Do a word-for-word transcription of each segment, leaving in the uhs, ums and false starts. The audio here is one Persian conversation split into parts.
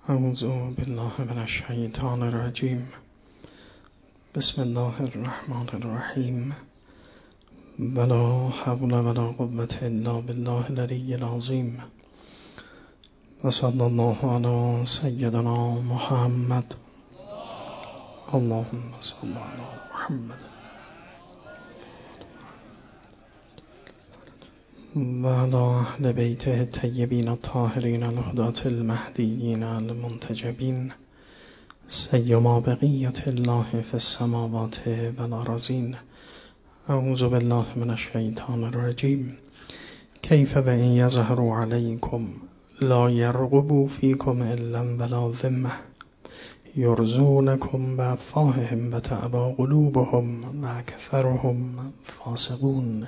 اعوذ بالله من الشیطان الرجیم. بسم الله الرحمن الرحیم. ولا حول ولا قوة الا بالله العلی العظیم. و صلی الله علی سیدنا محمد. اللهم صل علی محمد و علی اهل بیته الطیبین الطاهرین الهداة المهدیین المنتجبین سیما بقیة الله فی السماوات والارضین. اعوذ بالله من الشیطان الرجیم. کیف و ان یظهروا علیکم لا یرقبوا فیکم الا ولا ذمة یرضونکم بافواههم و تأبی قلوبهم و اکثرهم فاسقون.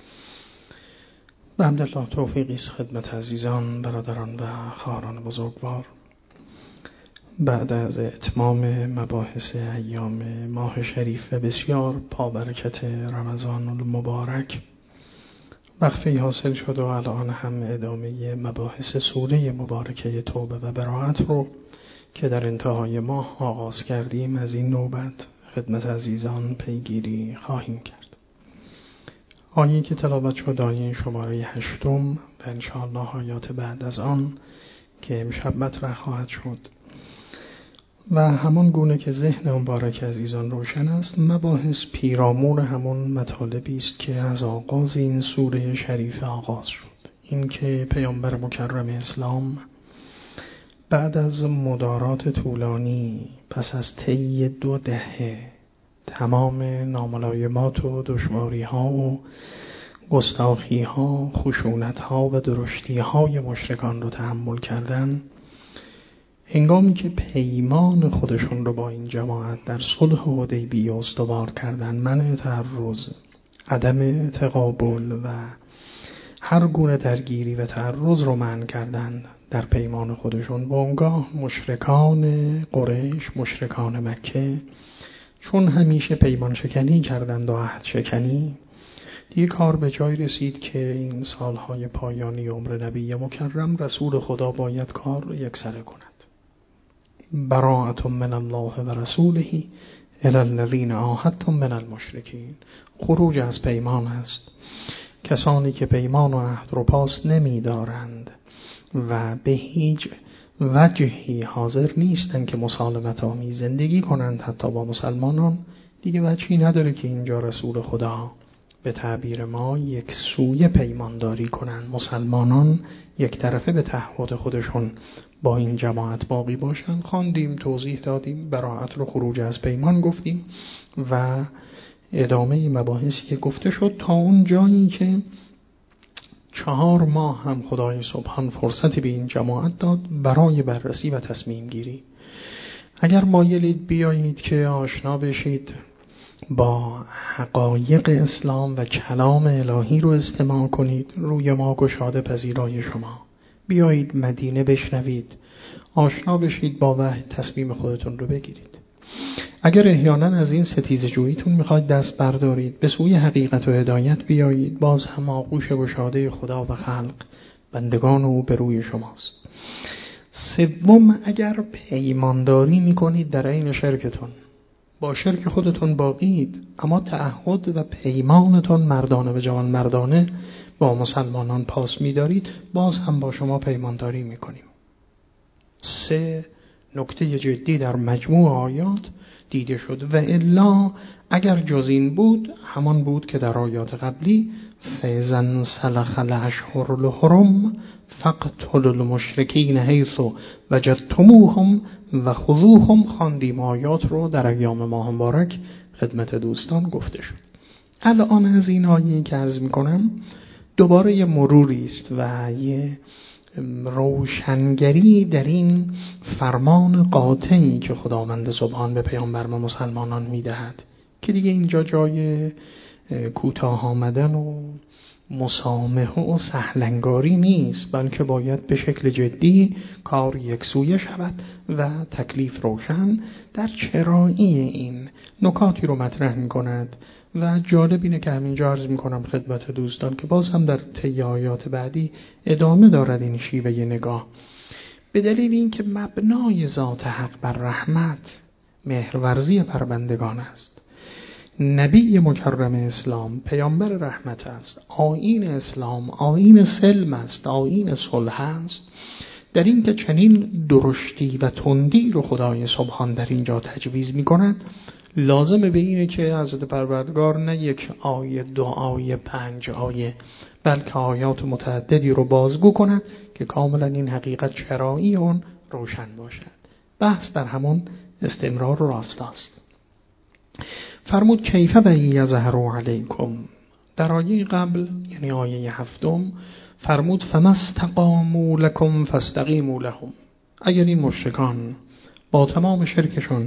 به حمدالله توفیقی است خدمت عزیزان، برادران و خواهران بزرگوار. بعد از اتمام مباحث ایام ماه شریف و بسیار پابرکت رمضان المبارک، وقفی حاصل شد و الان هم ادامه مباحث سوره مبارکه توبه و براءت رو که در انتهای ماه آغاز کردیم از این نوبت خدمت عزیزان پیگیری خواهیم کرد. آیه‌ای که تلاوت شد آیه شماره هشتم و انشاءالله آیات بعد از آن که امشب مطرح خواهد شد و همان گونه که ذهن مبارک عزیزان روشن است، مباحث پیرامون همون مطالبی است که از آغاز این سوره شریف آغاز شد. این که پیامبر مکرم اسلام بعد از مدارات طولانی پس از طی دو دهه تمام ناملایمات و دشواری ها و گستاخی ها، خشونت ها و درشتی های مشرکان رو تحمل کردن، هنگامی که پیمان خودشون رو با این جماعت در صلح حدیبیه استوار کردن، منع تعرض، عدم تقابل و هر گونه درگیری و تعرض رو منع کردن در پیمان خودشون، با اونگاه مشرکان قریش، مشرکان مکه، چون همیشه پیمان شکنی کردند و عهد شکنی، دیگه کار به جای رسید که این سالهای پایانی عمر نبی مکرم رسول خدا باید کار رو یکسره کند. براءة من الله و رسوله الی الذین عاهدتم من المشرکین. خروج از پیمان است. کسانی که پیمان و عهد رو پاس نمی دارند و به هیچ وجهی حاضر نیستن که مسالمت آمیز زندگی کنند حتی با مسلمانان، دیگه وجهی نداره که اینجا رسول خدا به تعبیر ما یک سویه پیمانداری کنند. مسلمانان یک طرفه به تعهد خودشون با این جماعت باقی باشند. خواندیم، توضیح دادیم، براءت رو خروج از پیمان گفتیم و ادامه مباحثی که گفته شد تا اون جایی که چهار ماه هم خدای سبحان فرصتی به این جماعت داد برای بررسی و تصمیم گیری. اگر مایلید بیایید که آشنا بشید با حقایق اسلام و کلام الهی رو استماع کنید، روی ما گشاده پذیرای شما. بیایید مدینه بشنوید، آشنا بشید با وحی، تصمیم خودتون رو بگیرید. اگر احیانا از این ستیزه جوییتون میخواید دست بردارید، به سوی حقیقت و هدایت بیایید، باز هم آغوش گشاده خدا و خلق، بندگان او به روی شماست. سوم، اگر پیمانداری میکنید در عین شرکتون، با شرک خودتون باقید اما تعهد و پیمانتون مردانه و جوان مردانه با مسلمانان پاس میدارید، باز هم با شما پیمانداری میکنیم. سه نکته جدی در مجموع آیات دیده شد و الا اگر جز این بود همان بود که در آیات قبلی فیزن سلخ الاشهر الحرم فقتلوا المشرکین حیث وجدتموهم و خذوهم. خواندیم آیات رو در ایام ماه مبارک خدمت دوستان گفته شد. الان از این آیه که عرض میکنم دوباره یه مروری است و یه روشنگری در این فرمان قاطعی که خداوند سبحان به پیامبر ما مسلمانان میدهد که دیگه اینجا جای کوتاه آمدن و مسامحه و سهلنگاری نیست، بلکه باید به شکل جدی کار یکسویه شود و تکلیف روشن. در چرایی این نکاتی رو مطرح می کند و جالب اینه که همینجا عرض می کنم خدمت دوستان که باز هم در طی آیات بعدی ادامه دارد این شیوه نگاه. به دلیل اینکه مبنای ذات حق بر رحمت، مهرورزی بر بندگان است. نبی مکرم اسلام پیامبر رحمت است. آیین اسلام آیین سلم است، آیین صلح است. در این که چنین درشتی و تندی رو خدای سبحان در اینجا تجویز می کند، لازمه به اینه که حضرت پروردگار نه یک آیه، دو آیه، پنج آیه، بلکه آیات متعددی رو بازگو کند که کاملا این حقیقت شرعی اون روشن باشد. بحث در همون استمرار و راستاست. فرمود کیف و یظهروا علیکم. در آیه قبل یعنی آیه هفتم فرمود فمستقاموا لکم فاستقیموا لهم. اگر این مشرکان با تمام شرکشون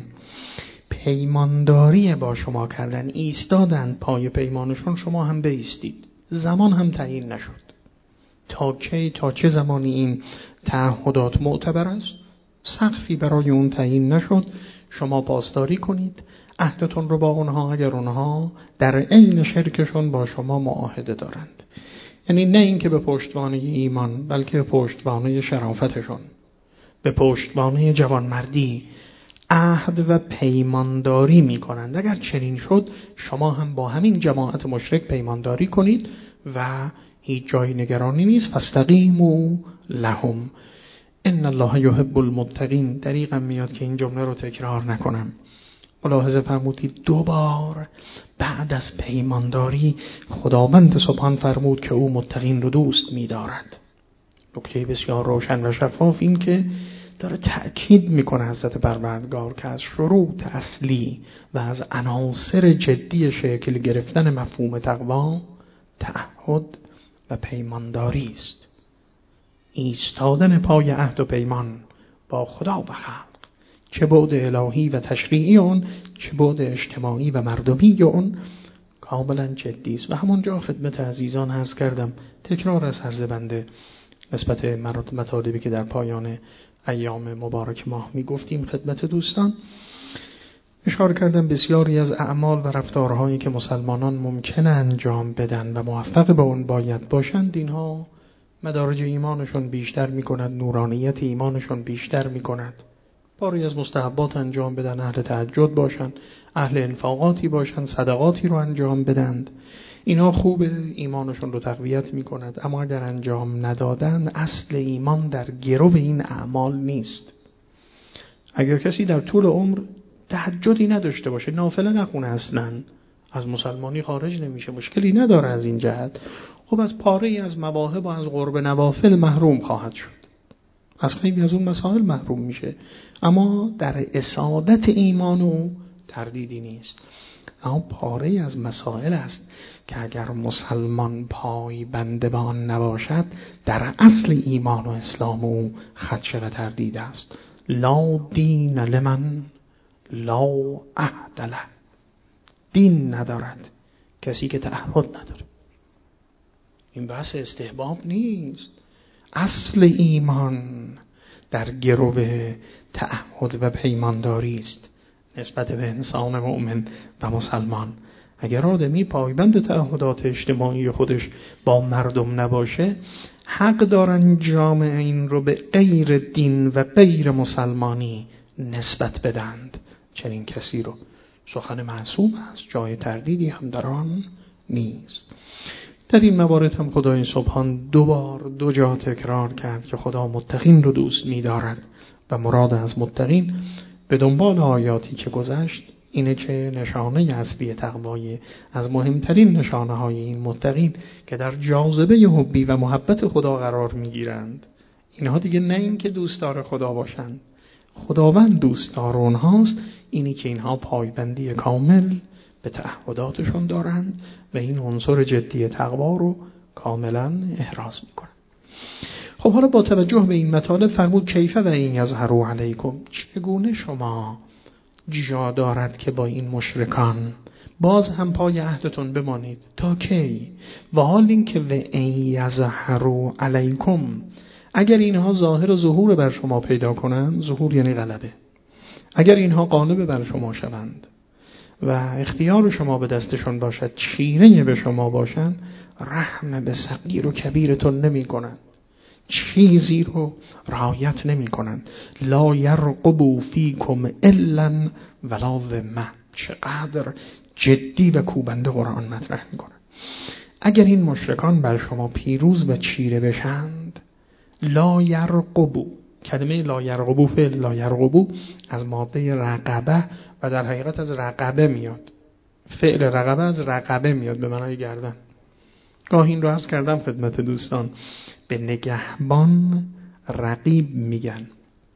پیمانداری با شما کردن، ایستادند پای پیمانشون، شما هم بایستید. زمان هم تعیین نشد تا کی، تا چه زمانی این تعهدات معتبر است. سقفی برای اون تعیین نشد. شما پاسداری کنید عهدتون رو با اونها اگر اونها در عین شرکشون با شما معاهده دارند. یعنی نه اینکه به پشتوانه ایمان، بلکه به پشتوانه شرافتشون، به پشتوانه جوانمردی عهد و پیمانداری می کنند. اگر چنین شد شما هم با همین جماعت مشرک پیمانداری کنید و هیچ جای نگرانی نیست. فاستقیموا لهم ان الله یحب المتقین. دقیقاً میاد که این جمله رو تکرار نکنم. ملاحظه فرمودید دو بار بعد از پیمانداری خداوند سبحان فرمود که او متقین رو دوست می‌دارد. نکته بسیار روشن و شفاف این که داره تأکید میکنه حضرت پروردگار که از شروط اصلی و از عناصر جدی شکل گرفتن مفهوم تقوا تعهد و پیمانداری است. ایستادن پای عهد و پیمان با خدا و خلق، چه بعد الهی و تشریعی اون، چه بعد اجتماعی و مردمی اون، کاملا جدی است. و همونجا خدمت عزیزان عرض کردم، تکرار از عرض بنده نسبت مطالبی که در پایان ایام مبارک ماه می گفتیم خدمت دوستان، اشاره کردم بسیاری از اعمال و رفتارهایی که مسلمانان ممکنه انجام بدن و موفق به اون باید باشند، اینها مدارج ایمانشون بیشتر می کند، نورانیت ایمانشون بیشتر می کند. باری از مستحبات انجام بدن، اهل تهجد باشند، اهل انفاقاتی باشند، صدقاتی رو انجام بدند، اینا خوب ایمانشون رو تقویت می کند. اما اگر انجام ندادن، اصل ایمان در گرو این اعمال نیست. اگر کسی در طول عمر تهجدی نداشته باشه، نافله نخونه، اصلا از مسلمانی خارج نمیشه، مشکلی نداره از این جهت، خب از پاره از مواهب و از قرب نوافل محروم خواهد شد، از خیلی از اون مسائل محروم میشه. اما در اسادت ایمان او تردیدی نیست. اما پاره از مسائل است که اگر مسلمان پای بنده به آن نباشد، در اصل ایمان و اسلام او خدشه و تردید است. لا دین لمن لا عهد له. دین ندارد کسی که تعهد نداره. این بحث استحباب نیست. اصل ایمان در گرو تعهد و پیمانداری است نسبت به انسان مؤمن و مسلمان. اگر آدمی پایبند تعهدات اجتماعی خودش با مردم نباشه، حق دارن جامعه این رو به غیر دین و غیر مسلمانی نسبت بدند. چنین کسی رو سخن معصوم است، جای تردیدی هم در آن نیست. در این موارد هم خدای سبحان دو بار دو جا تکرار کرد که خدا متقین رو دوست می‌دارد و مراد از متقین به دنبال آیاتی که گذشت اینه که نشانه اصلی تقوای از مهمترین نشانه های این متقین که در جاذبه حبی و محبت خدا قرار میگیرند، اینها دیگه نه این که دوستدار خدا باشند، خداوند دوستدار اونهاست، اینی که اینها پایبندی کامل به تعهداتشون دارند و این عنصر جدی تقوا رو کاملا احراز میکنند. خب حالا با توجه به این مطالب فرمود کیف و این یظهروا علیکم. چگونه شما جا دارد که با این مشرکان باز هم پای عهدتون بمانید؟ تا کی؟ و حال این که و این یظهروا علیکم، اگر اینها ظاهر و ظهور بر شما پیدا کنند، ظهور یعنی غلبه، اگر اینها غالب بر شما شوند و اختیار شما به دستشون باشد، چیره به شما باشند، رحم به صغیر و کبیرتون نمی کنند. چیزی رو رعایت نمی کنند. لا یرقبوا فیکم الا ولا ذمه. چقدر جدی و کوبنده قرآن مطرح می کنند. اگر این مشرکان بر شما پیروز و چیره بشند، لا یرقبوا، کلمه لا یرقبوا فعل لا یرقبوا از ماده رقبه و در حقیقت از رقبه میاد. فعل رقبه از رقبه میاد به معنای گردن. گاهی این رو عرض کردم خدمت دوستان، به نگهبان رقیب میگن.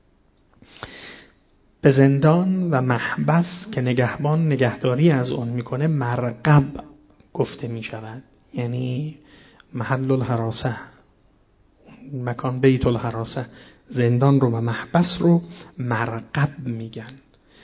به زندان و محبس که نگهبان نگهداری از اون میکنه مرقب گفته میشود، یعنی محل الحراسه، مکان بیت الحراسه. زندان رو و محبس رو مرقب میگن.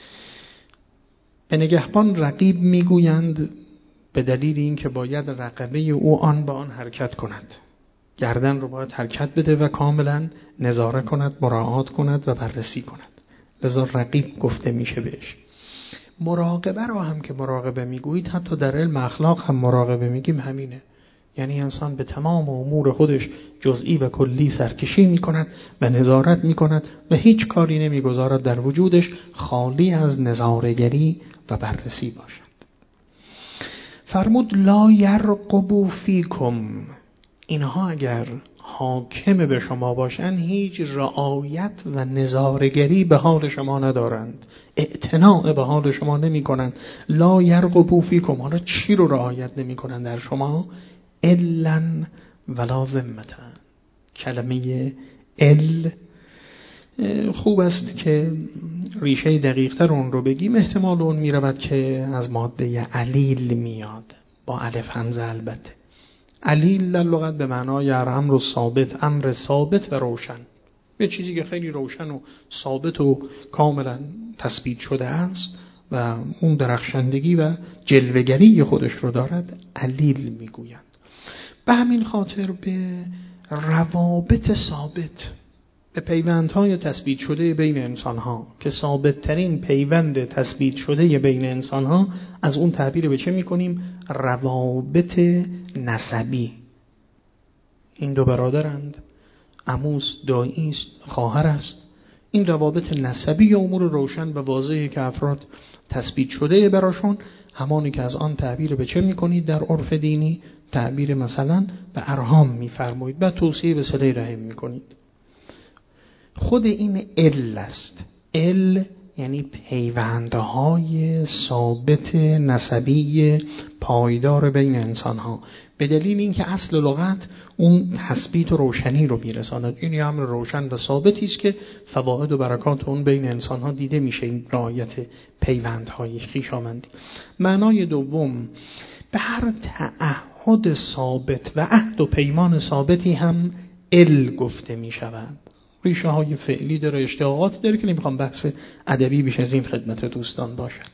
به نگهبان رقیب میگویند به دلیل این که باید رقبه او آن با آن حرکت کند، گردن رو باید حرکت بده و کاملا نظاره کند، مراعات کند و بررسی کند. لذا رقیب گفته میشه بهش. مراقبه رو هم که مراقبه میگویید، حتی در علم اخلاق هم مراقبه میگیم همینه، یعنی انسان به تمام امور خودش جزئی و کلی سرکشی میکند و نظارت میکند و هیچ کاری نمیگذارد در وجودش خالی از نظاره‌گری و بررسی باشد. فرمود لا یرقبوا فیکم، اینها اگر حاکم به شما باشن هیچ رعایت و نظاره‌گری به حال شما ندارند، اعتناء به حال شما نمی کنند. لا یرقبوا فیکم، حالا چی رو رعایت نمی کنند در شما؟ الا ولا ذمتا. کلمه ال خوب است که ریشه دقیق‌تر اون رو بگیم. احتمال اون می رود که از ماده علیل میاد، با الف همزه البته. علیل در لغت به معنای امر و ثابت، امر ثابت و روشن، یه چیزی که خیلی روشن و ثابت و کاملا تثبیت شده است و اون درخشندگی و جلوه‌گری خودش رو دارد، علیل میگویند. به همین خاطر به روابط ثابت، به پیوندهای تثبیت شده بین انسانها که ثابت ترین پیوند تثبیت شده بین انسانها، از اون تعبیر به چه میکنیم؟ روابط نسبی. این دو برادرند، عموست، دایی است، خواهر است. این روابط نسبی امور روشن و واضحی که افراد تثبیت شده براشون، همانی که از آن تعبیر به چه میکنید در عرف دینی؟ تعبیر مثلا به ارحام میفرمایید و توصیه به صله رحم میکنید. خود این ال است. ال یعنی پیوندهای ثابت نسبی پایدار بین انسانها، به دلیل اینکه اصل لغت اون تثبیت و روشنی رو میرساند. این یه امر روشن و ثابتی است که فواید و برکات اون بین انسانها دیده میشه، این رعایت پیوندهای خویشاوندی. معنای دوم، به هر تعهد ثابت و عهد و پیمان ثابتی هم ال گفته میشود. ریشه های فعلی داره، اشتقاقات داره که نمیخوام بحث ادبی بیش از این خدمت دوستان باشد.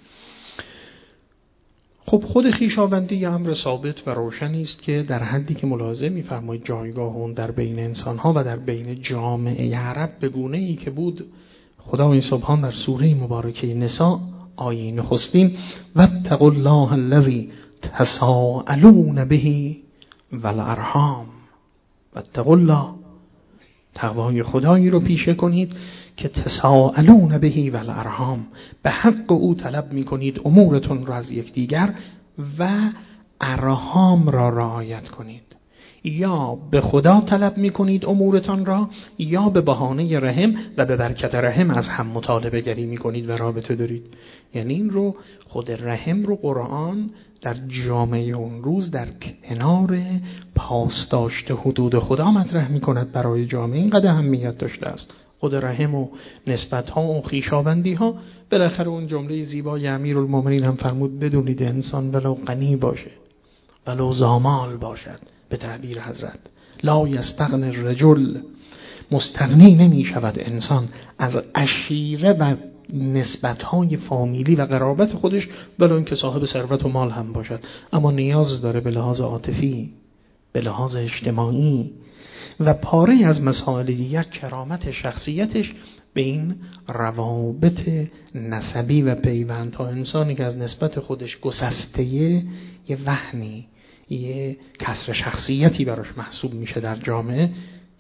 خب خود خویشاوندی یه امر ثابت و روشنی است که در حدی که ملاحظه می‌فرمایید جایگاه اون در بین انسان‌ها و در بین جامعه عرب به گونه‌ای که بود، خدای سبحان در سوره مبارکه نساء آیه نخستین واتقوا الله الذی تساءلون به والارحام، واتقوا الله، تقوای خدایی رو پیشه کنید که تساءلون به والارحام، به حق او طلب میکنید امورتون را از یکدیگر و ارحام را رعایت کنید. یا به خدا طلب میکنید امورتان را، یا به بهانه رحم و به برکت رحم از هم مطالبه گری میکنید و رابطه دارید. یعنی این رو خود رحم رو قرآن در جامعه اون روز در کنار پاسداشت حدود خدا مطرح میکند برای جامعه. اینقدر اهمیت داشته است خود رحم و نسبت ها و خویشاوندی ها. بالاخره اون جمله زیبای امیرالمومنین هم فرمود بدونید انسان ولو غنی باشه ولو زامال باشد، به تعبیر حضرت لا یستغنی الرجل، مستغنی نمی شود انسان از عشیره و نسبت‌های فامیلی و قرابت خودش، ولو اینکه صاحب ثروت و مال هم باشد، اما نیاز داره به لحاظ عاطفی، به لحاظ اجتماعی و پاره از مسائل یک کرامت شخصیتش به این روابط نسبی و پیوندها. انسانی که از نسبت خودش گسسته، یه وهنی، یه کسر شخصیتی براش محسوب میشه در جامعه،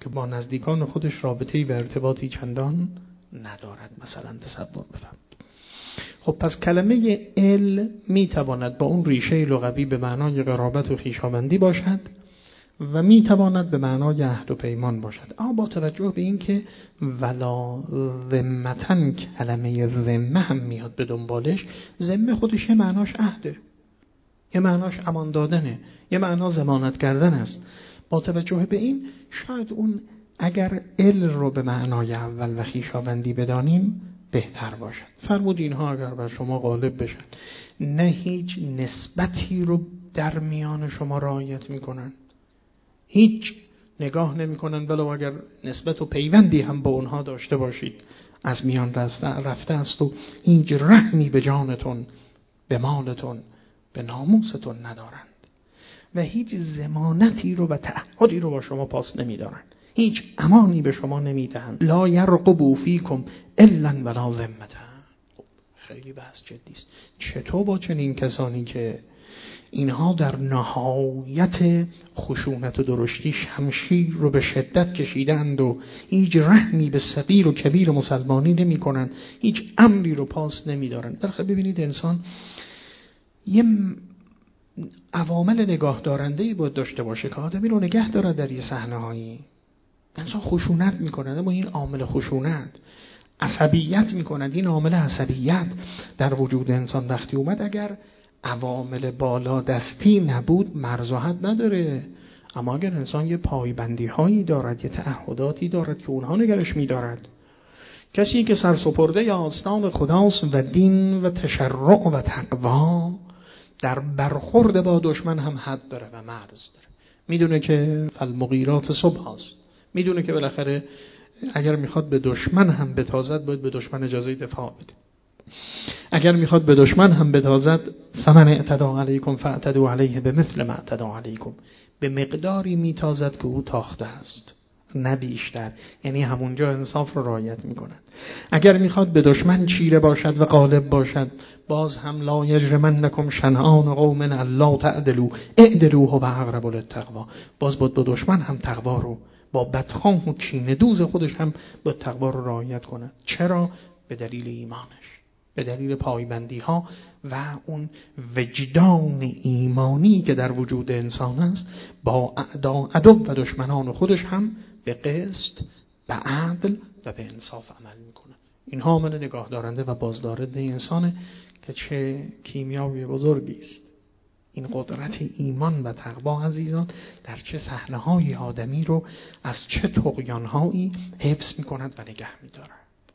که با نزدیکان خودش رابطه‌ای و ارتباطی چندان ندارد. مثلا تصور بفرمایید. خب پس کلمه ال میتواند با اون ریشه لغوی به معنای قرابت و خویشاوندی باشد و میتواند به معنای عهد و پیمان باشد. اما با توجه به این که ولا ذمتن کلمه ذمه هم میاد به دنبالش، ذمه خودش یه معناش عهده، یه معناش امان دادنه، یه معنا ضمانت کردن است. با توجه به این شاید اون اگر ال رو به معنای اول و خویشاوندی بدانیم بهتر باشد. فرمود اینها اگر بر شما غالب بشن نه هیچ نسبتی رو در میان شما رعایت میکنن، هیچ نگاه نمیکنن ولو اگر نسبت و پیوندی هم با اونها داشته باشید از میان رفته است و هیچ رحمی به جانتون، به مالتون، به ناموستون ندارند و هیچ ضمانتی رو و تعهدی رو با شما پاس نمیدارند، هیچ امانی به شما نمیدهند. لا یرقبوا فیکم الا ولا ذمة. خیلی بحث جدی است. چطور با چنین کسانی که اینها در نهایت خشونت و درشتی شمشیر رو به شدت کشیدند و هیچ رحمی به صغیر و کبیر مسلمانی نمی کنند، هیچ امری رو پاس نمی دارند. برخلاف ببینید انسان یه عوامل نگاه دارنده‌ای باید داشته باشه که آدمی رو نگه دارد در یه صحنه‌هایی. انسان خشونت می‌کند، اما این عامل خشونت، عصبیت می‌کند، این عامل عصبیت در وجود انسان وقتی اومد اگر عوامل بالا دستی نبود مرز و حد نداره. اما اگر انسان یه پایبندی‌هایی دارد، یه تعهداتی دارد که اونها نگرش می‌دارد، کسی که سرسپرده یا آستان خداست و دین و تشرع و تقوا در برخورد با دشمن هم حد داره و مرز داره. میدونه که فالمغیرات صبح هست، میدونه که بالاخره اگر میخواد به دشمن هم بتازد باید به دشمن اجازه دفاع بده. اگر میخواد به دشمن هم بتازد فمن اعتدى علیکم فاعتدوا علیه بمثل ما اعتدى علیکم، به مقداری میتازد که او تاخته است نه بیشتر. یعنی همونجا انصاف رو رعایت میکنند. اگر میخواد به دشمن چیره باشد و غالب باشد باز هم لا یجرمنکم شنآن قوم الا تعدلوا اعدلوا هو اقرب للتقوی، باز بود به دشمن هم تقوا رو با بدخواه و کینه دوز خودش هم با تقوا رو رعایت کند. چرا؟ به دلیل ایمانش، به دلیل پایبندی ها و اون وجدان ایمانی که در وجود انسان است با اعدا عدو و دشمنان خودش هم به قسط، به عدل و به انصاف عمل میکنه. این حامل نگاه دارنده و بازدارنده انسانه که چه کیمیاوی بزرگی است. این قدرت ایمان و تقوا عزیزان در چه صحنه‌های آدمی رو از چه طغیان‌هایی حفظ می‌کند و نگه می‌دارد.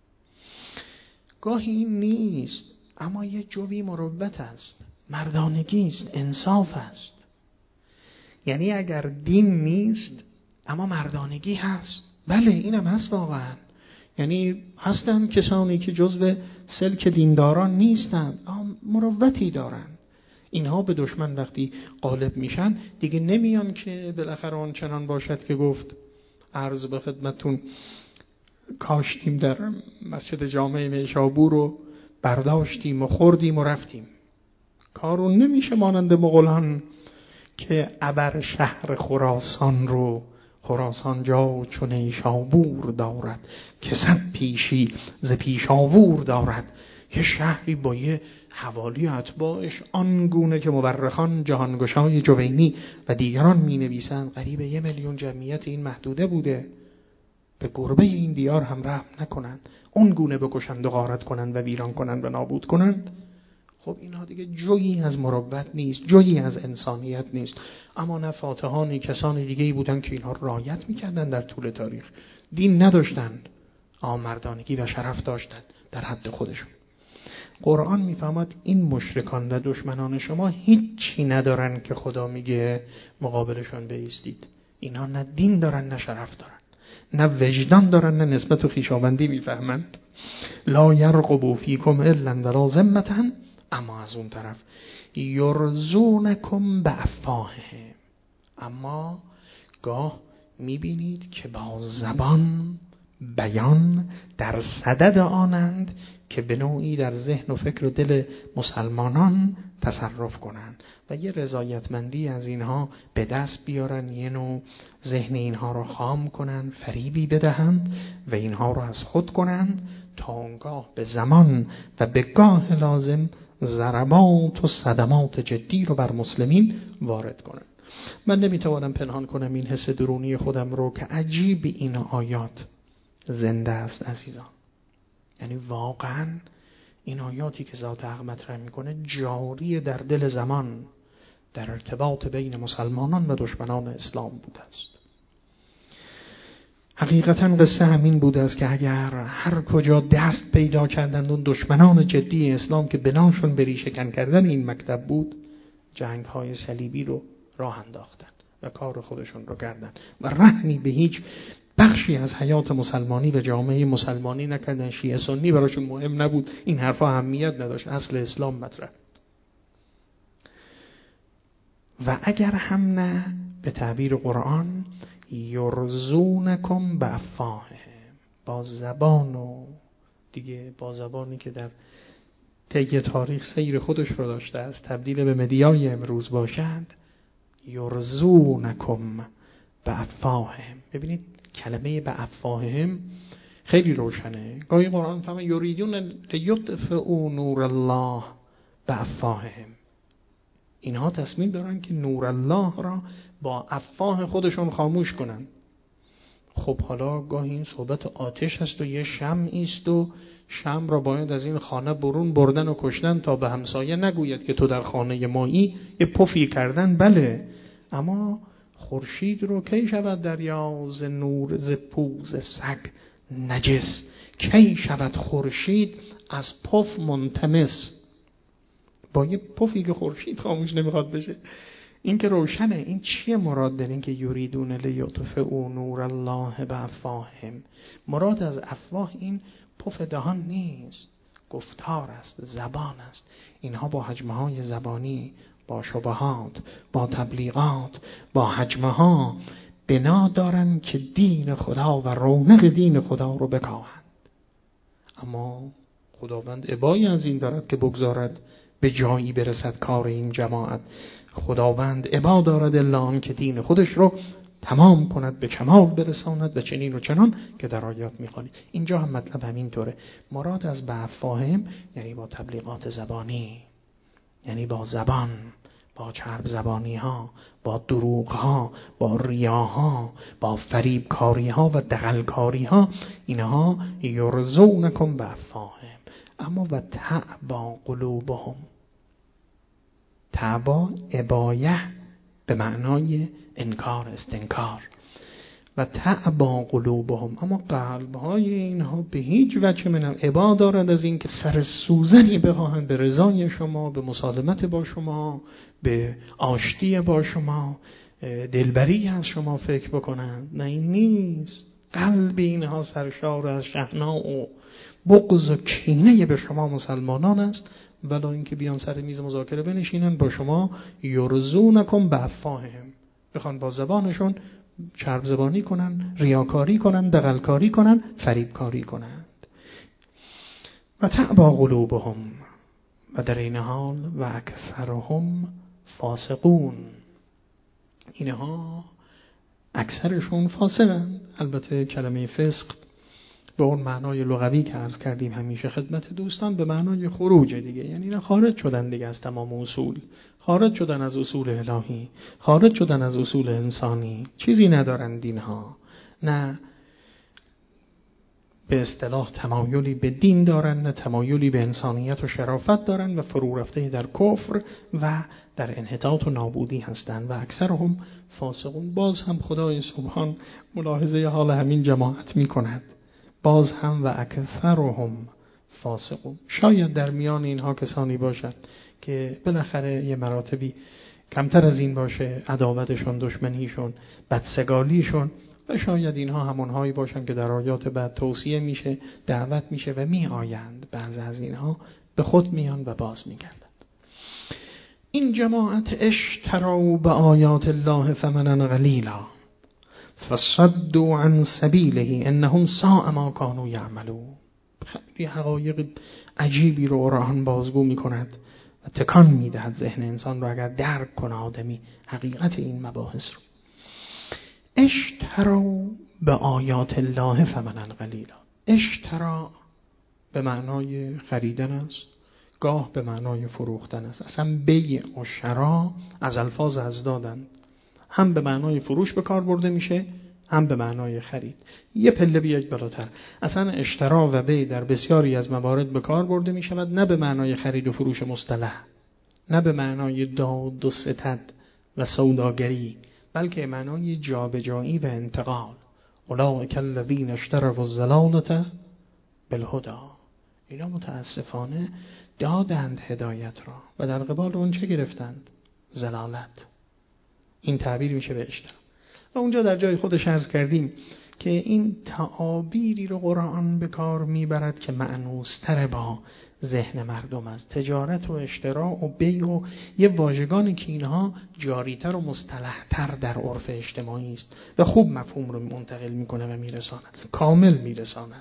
گاهی این نیست اما یه جوی مروت است، مردانگی است، انصاف است. یعنی اگر دین نیست اما مردانگی هست، بله اینم هست واقعا. یعنی هستن کسانی که جزو سلک دینداران نیستند اما مروتی دارند. اینها به دشمن وقتی غالب میشن دیگه نمیان که بالاخره آن چنان باشد که گفت عرض به خدمتون کاشتیم در مسجد جامع میشابور رو برداشتیم و خوردیم و رفتیم. کارون نمیشه مانند مغولان که ابر شهر خراسان رو خراسان جا چون نیشابور دارد که صد پیشی ز پیشاوور دارد. یه شهری با یه حوالی اتباعش آنگونه که مورخان جهانگشای جوینی و دیگران می نویسند قریب یه میلیون جمعیت این محدوده بوده، به گربه این دیار هم رحم نکنند، اون گونه بکشند و غارت کنند و ویران کنند و نابود کنند. خب اینها دیگه جویی از مروت نیست، جویی از انسانیت نیست. اما نه فاتحانی کسانی دیگه‌ای بودند که اینها رعایت می‌کردند در طول تاریخ. دین نداشتند، اما مردانگی و شرف داشتند در حد خودشون. قرآن میفهمد این مشرکان و دشمنان شما هیچی ندارن که خدا میگه مقابلشون بایستید. اینها نه دین دارن نه شرف دارن، نه وجدان دارن نه نسبت و خویشاوندی میفهمند. لا یرقبوا فیکم الا ولا ذمة. اما از اون طرف یرزونکم بافواههم، اما گاه میبینید که با زبان بیان در صدد آنند که به نوعی در ذهن و فکر و دل مسلمانان تصرف کنند و یه رضایتمندی از اینها به دست بیارن، یه نوع ذهن اینها رو خام کنن، فریبی بدهند و اینها رو از خود کنند تا اونگاه به زمان و به گاه لازم ضربات و صدمات جدی رو بر مسلمین وارد کنند. من نمیتوانم پنهان کنم این حس درونی خودم رو که عجیب این آیات زنده است عزیزان. یعنی واقعا این آیاتی که ذات حق مطرح میکنه جاری در دل زمان، در ارتباط بین مسلمانان و دشمنان اسلام بوده است. حقیقتا قصه همین بوده است که اگر هر کجا دست پیدا کردند اون دشمنان جدی اسلام که بناشون به ریشه‌کن کردن این مکتب بود، جنگ‌های صلیبی رو راه انداختن و کار خودشون رو کردن و رحمی به هیچ بخشی از حیات مسلمانی و جامعه مسلمانی نکردن. شیعه سنی براشون مهم نبود، این حرفا اهمیت نداشت، اصل اسلام مطرح. و اگر هم نه، به تعبیر قرآن یرزونکم بافواههم، با زبان و دیگه با زبانی که در طی تاریخ سیر خودش رو داشته است تبدیل به مدیای امروز باشد، یرزونکم بافواههم. ببینید کلمه بافواههم خیلی روشنه. گاهی قرآن فهمه یریدون لیطفئوا نور الله بافواههم، اینها تصمیم دارن که نور الله را با افواه خودشون خاموش کنن. خب حالا گاهی این صحبت آتش هست و یه شمعی است و شمع را باید از این خانه برون بردن و کشتن تا به همسایه نگوید که تو در خانه مایی، یه پفی کردن بله، اما خورشید رو کی شود دریا ز نور ز پوز سگ نجس، کی شود خورشید از پف منتمس. با یه پفی که خورشید خاموش نمیخواد بشه. این که روشنه. این چیه مراد در این که یریدون لیطفئوا نور الله بافواههم؟ مراد از افواه این پف دهان نیست، گفتار است، زبان است. اینها با حجمه های زبانی، با شبهات، با تبلیغات، با حجمه ها بنا دارن که دین خدا و رونق دین خدا رو بکاهند. اما خداوند ابایی از این دارد که بگذارد به جایی برسد کار این جماعت. خداوند ابا دارد الا آن که دین خودش رو تمام کند، به کمال برساند و چنین و چنان که در آیات می‌خوانید. اینجا هم مطلب همین طوره. مراد از بافواههم یعنی با تبلیغات زبانی، یعنی با زبان، با چرب زبانی ها، با دروغ ها، با ریاها، با فریب کاری ها و دغل کاری ها، اینها یرزونکم بافواههم. اما و تعبا قلوبهم، تعبا ابایه به معنای انکار، استنکار. و تعبا قلوبهم، اما قلبهای اینها به هیچ وجه من ابا دارد از این که سر سوزنی بخواهند به رضای شما، به مسالمت با شما، به آشتی با شما، دلبری از شما فکر بکنند. نه این نیست. قلب اینها سرشار از شحناء و بغض و کینه به شما مسلمانان است، ولی اینکه بیان سر میز مذاکره بنشینن با شما، یرزونکم بافواههم، بخوان با زبانشون چرب زبانی کنن، ریاکاری کنن، دغلکاری کنن، فریبکاری کنند. و تعبا قلوبهم، و در این حال و اکثرهم فاسقون، اینها اکثرشون فاسقن. البته کلمه فسق به اون معنای لغوی که عرض کردیم همیشه خدمت دوستان به معنای خروج دیگه، یعنی اینا خارج شدن دیگه از تمام اصول، خارج شدن از اصول الهی، خارج شدن از اصول انسانی، چیزی ندارن دینها، نه به اصطلاح تمایلی به دین دارن، نه تمایلی به انسانیت و شرافت دارن و فرو رفته در کفر و در انحطاط و نابودی هستند. و اکثرهم فاسقون. باز هم خدای سبحان ملاحظه حال همین جماعت می کند، باز هم و اکثرهم فاسقون. شاید در میان اینها کسانی باشد که بالاخره یه مراتبی کمتر از این باشه، عداوتشون، دشمنیشون، بدسگالیشون، و شاید اینها همونهایی باشن که در آیات بعد توصیه میشه، دعوت میشه و می آیند. بعض از اینها به خود میان و باز میگردند. این جماعت اشتروا به آیات الله ثمنا قلیلا، فصدوا عن سبیله انهم ساء ما كانوا یعملون. خیلی حقایق عجیبی رو قرآن بازگو میکند و تکان میدهد ذهن انسان رو اگر درک کنه آدمی حقیقت این مباحث رو. اشتروا به آیات الله ثمنا قلیلا. اشترا به معنای خریدن است، گاه به معنای فروختن است. اصلا بیع و شرا از الفاظ ازدادند، هم به معنای فروش به کار برده میشه، هم به معنای خرید. یه پله بیاید بالاتر، اصلا اشترا و بیع در بسیاری از موارد به کار برده میشود نه به معنای خرید و فروش مصطلح، نه به معنای داد و ستد و سوداگری، بلکه معنای جابجایی و انتقال. اولئک الذین اشتروا الضلالة بالهدی. اینا متاسفانه دادند هدایت را و در قبال اون چه گرفتند؟ ضلالت. این تعبیر میشه به اشترا. و اونجا در جای خودش عرض کردیم که این تعابیری رو قرآن به کار میبرد که مأنوس‌تر با ذهن مردم است. تجارت و اشترا و بیع و یه واژگانی که اینها جاریتر و مصطلحتر در عرف اجتماعی است و خوب مفهوم رو منتقل میکنه و میرساند، کامل میرساند.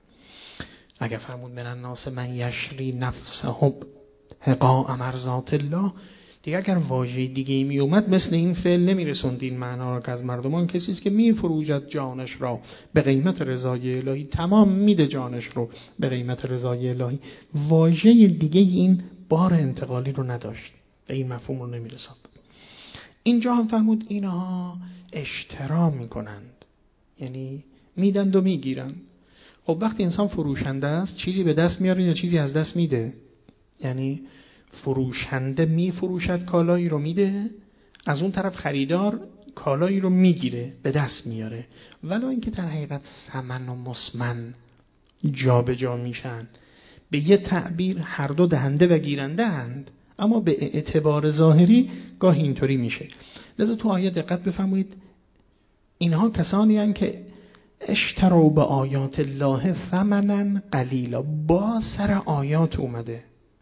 اگر فرمود من الناس من یشری نفسه ابتغاء مرضات الله، دیگه اگر واژه دیگه ای می اومد مثل این فعل نمیرسوند این معنا را که از مردمان کسی است که میفروشد جانش را به قیمت رضای الهی، تمام میده جانش رو به قیمت رضای الهی. واژه دیگه این بار انتقالی رو نداشت و این مفهوم رو نمیرساند. اینجا هم فرمود اینها اشترا میکنند، یعنی میدند و میگیرند. خب وقتی انسان فروشنده است چیزی به دست میاره یا چیزی از دست میده؟ یعنی فروشنده میفروشد کالایی رو میده، از اون طرف خریدار کالایی رو میگیره به دست میاره، ولو اینکه در حقیقت ثمن و مسمن جا به جا میشن. به یه تعبیر هر دو دهنده و گیرنده اند، اما به اعتبار ظاهری گاهی اینطوری میشه. لذا تو آیه دقت بفرمایید، اینها کسانی هستند که اشتروا به آیات الله ثمنا قلیلا، با سر آیات اومده.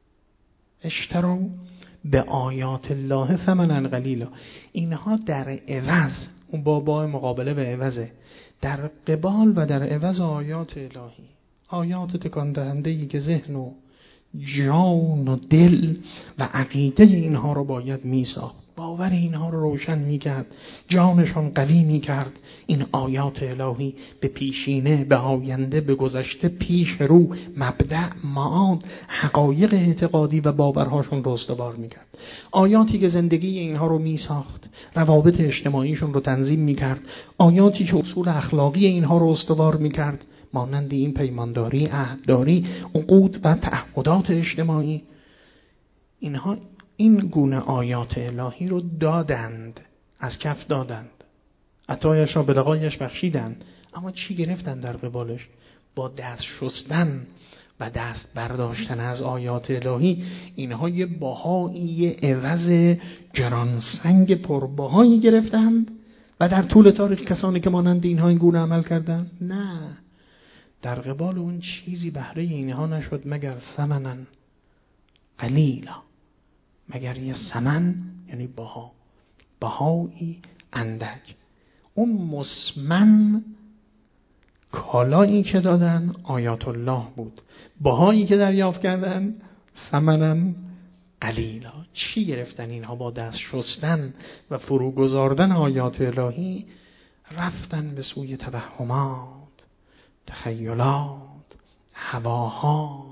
اشتروا به آیات الله ثمنا قلیلا، اینها در عوض، اون بابا مقابله به عوضه، در قبال و در عوض آیات الهی، آیات تکان دهنده‌ای که ذهن و جان و دل و عقیده اینها رو باید میساخت، باور اینها رو روشن میکرد، جانشان قوی میکرد. این آیات الهی به پیشینه، به آینده، به گذشته، پیش رو، مبدأ، معاد، حقایق اعتقادی و باورهاشون رو استوار میکرد. آیاتی که زندگی اینها رو میساخت، روابط اجتماعیشون رو تنظیم میکرد. آیاتی که اصول اخلاقی اینها رو استوار میکرد، مانند این پیمانداری، عهدداری، عقود و تعهدات اجتماعی. اینها این گونه آیات الهی رو دادند، از کف دادند، عطایش را به لقایش بخشیدند، اما چی گرفتن در قبالش؟ با دست شستن و دست برداشتن از آیات الهی اینها یه بهایی عوض گرانسنگ پربهایی گرفتند. و در طول تاریخ کسانی که مانند اینها این گونه عمل کردند، نه، در قبال اون چیزی بهره اینها نشد مگر ثمنا قلیلا، مگر یه ثمن، یعنی بها، بهایی اندک. اون مسمن کالایی که دادن آیات الله بود، بهایی که دریافت کردن ثمنا قلیلا. چی گرفتن اینها؟ با دست شستن و فرو گذاردن آیات الهی رفتن به سوی توهمات، تخیلات، هواها،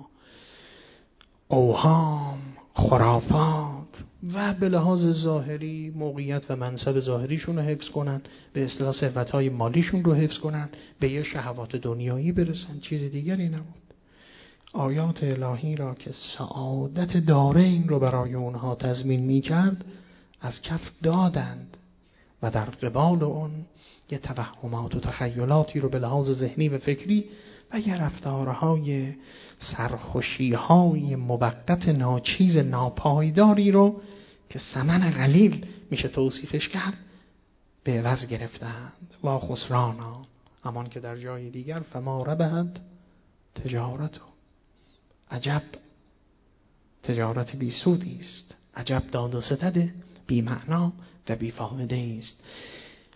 اوهام، خرافات و به لحاظ ظاهری موقعیت و منصب ظاهریشون رو حفظ کنن، به اصطلاح ثروت‌های مالیشون رو حفظ کنن، به یه شهوات دنیایی برسن. چیز دیگری نبود. آیات الهی را که سعادت دارین رو برای اونها تضمین می‌کرد از کف دادند و در قبال اون یه توهمات و تخیلاتی رو به لحاظ ذهنی و فکری و یه رفتارهای سرخوشی‌های موقت ناچیز ناپایداری رو که ثمن قلیل میشه توصیفش کرد به عوض گرفتند. و خسرانا، همان که در جای دیگر فما ربحت تجارت، عجب تجارت بی سودی است، عجب داد و ستد بی معنا و بی فایده است.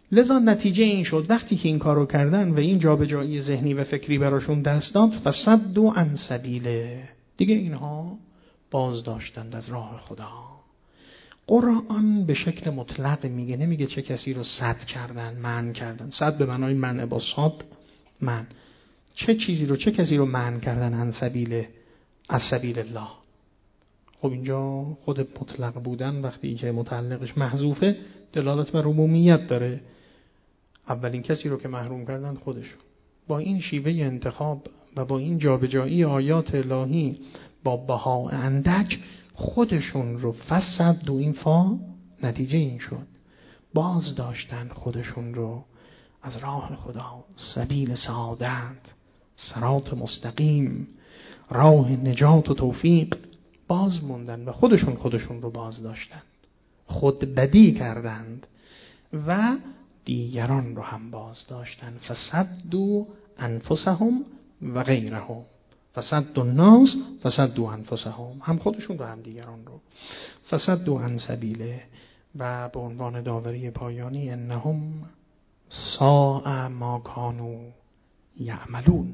لذا نتیجه این شد وقتی که این کارو کردن و این جابجایی ذهنی و فکری براشون دست داد، فصدوا عن سبیله، دیگه اینها باز داشتند از راه خدا. قرآن به شکل مطلق میگه، نمیگه چه کسی رو صد کردن، منع کردن. صد به معنای منع با صاد، منع. چه چیزی رو، چه کسی رو منع کردن عن سبیله، از سبیل الله. خب اینجا خود مطلق بودن وقتی که متعلقش محذوفه دلالت بر عمومیت داره. اولین کسی رو که محروم کردن خودشون. با این شیوه انتخاب و با این جابجایی آیات الهی با بها اندک خودشون رو فسد دو این فا، نتیجه این شد باز داشتن خودشون رو از راه خدا، سبیل سعادت، صراط مستقیم، راه نجات و توفیق باز موندن و خودشون خودشون رو باز داشتن، خود بدی کردند و دیگران رو هم باز داشتن. فصدوا انفسهم و غیرهم، فصدوا الناس فصدوا انفسهم، هم خودشون رو هم دیگران رو. فصدوا عن سبیله و به عنوان داوری پایانی انهم ساء ما کانوا یعملون،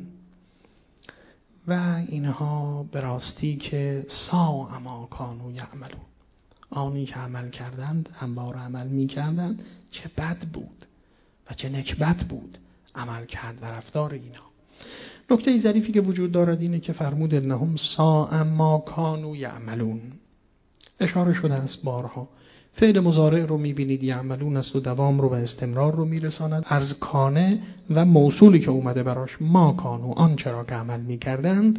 و اینها به راستی که ساء ما کانوا یعملون، آنی که عمل کردند، همواره عمل می کردند، چه بد بود و چه نکبت بود عمل کرد و رفتار اینا. نکته ظریفی که وجود دارد اینه که فرمود انهم ساء ما کانوا یعملون. اشاره شده است بارها، فعل مضارع رو میبینید یعملون است و دوام رو و استمرار رو میرساند. از کانه و موصولی که اومده براش ما کانوا، آن چرا که عمل میکردند،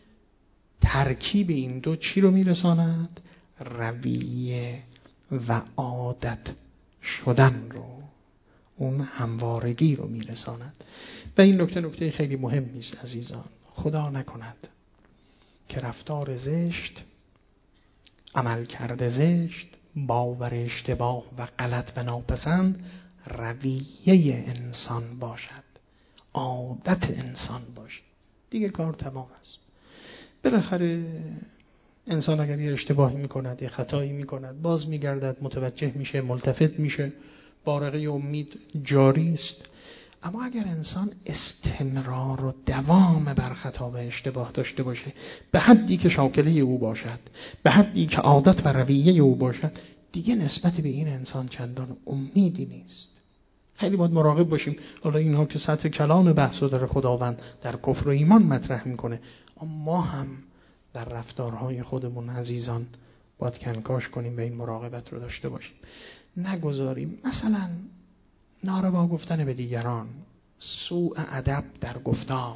ترکیب این دو چی رو میرساند؟ رویه و عادت شدن رو، اون هموارگی رو میرساند. و این نکته نکته خیلی مهمی است عزیزان. خدا نکند که رفتار زشت، عمل کرده زشت، باور اشتباه و غلط و ناپسند رویه انسان باشد، عادت انسان باشد، دیگه کار تمام است. بالاخره انسان اگر یه اشتباهی میکند، یه خطایی میکند، باز میگردد، متوجه میشه، ملتفت میشه، بارقه امید جاری است. اما اگر انسان استمرار و دوام بر خطا و اشتباه داشته باشه، به حدی که شاکله او باشد، به حدی که عادت و رویه او باشد، دیگه نسبت به این انسان چندان امیدی نیست. خیلی باید مراقب باشیم. حالا اینها که سطح کلام بحث داره خداوند در کفر و ایمان مطرح میکنه، اما ما هم در رفتارهای خودمون عزیزان باید کنکاش کنیم و این مراقبت رو داشته باشیم. نگذاریم مثلا ناروا گفتن به دیگران، سوء ادب در گفتار،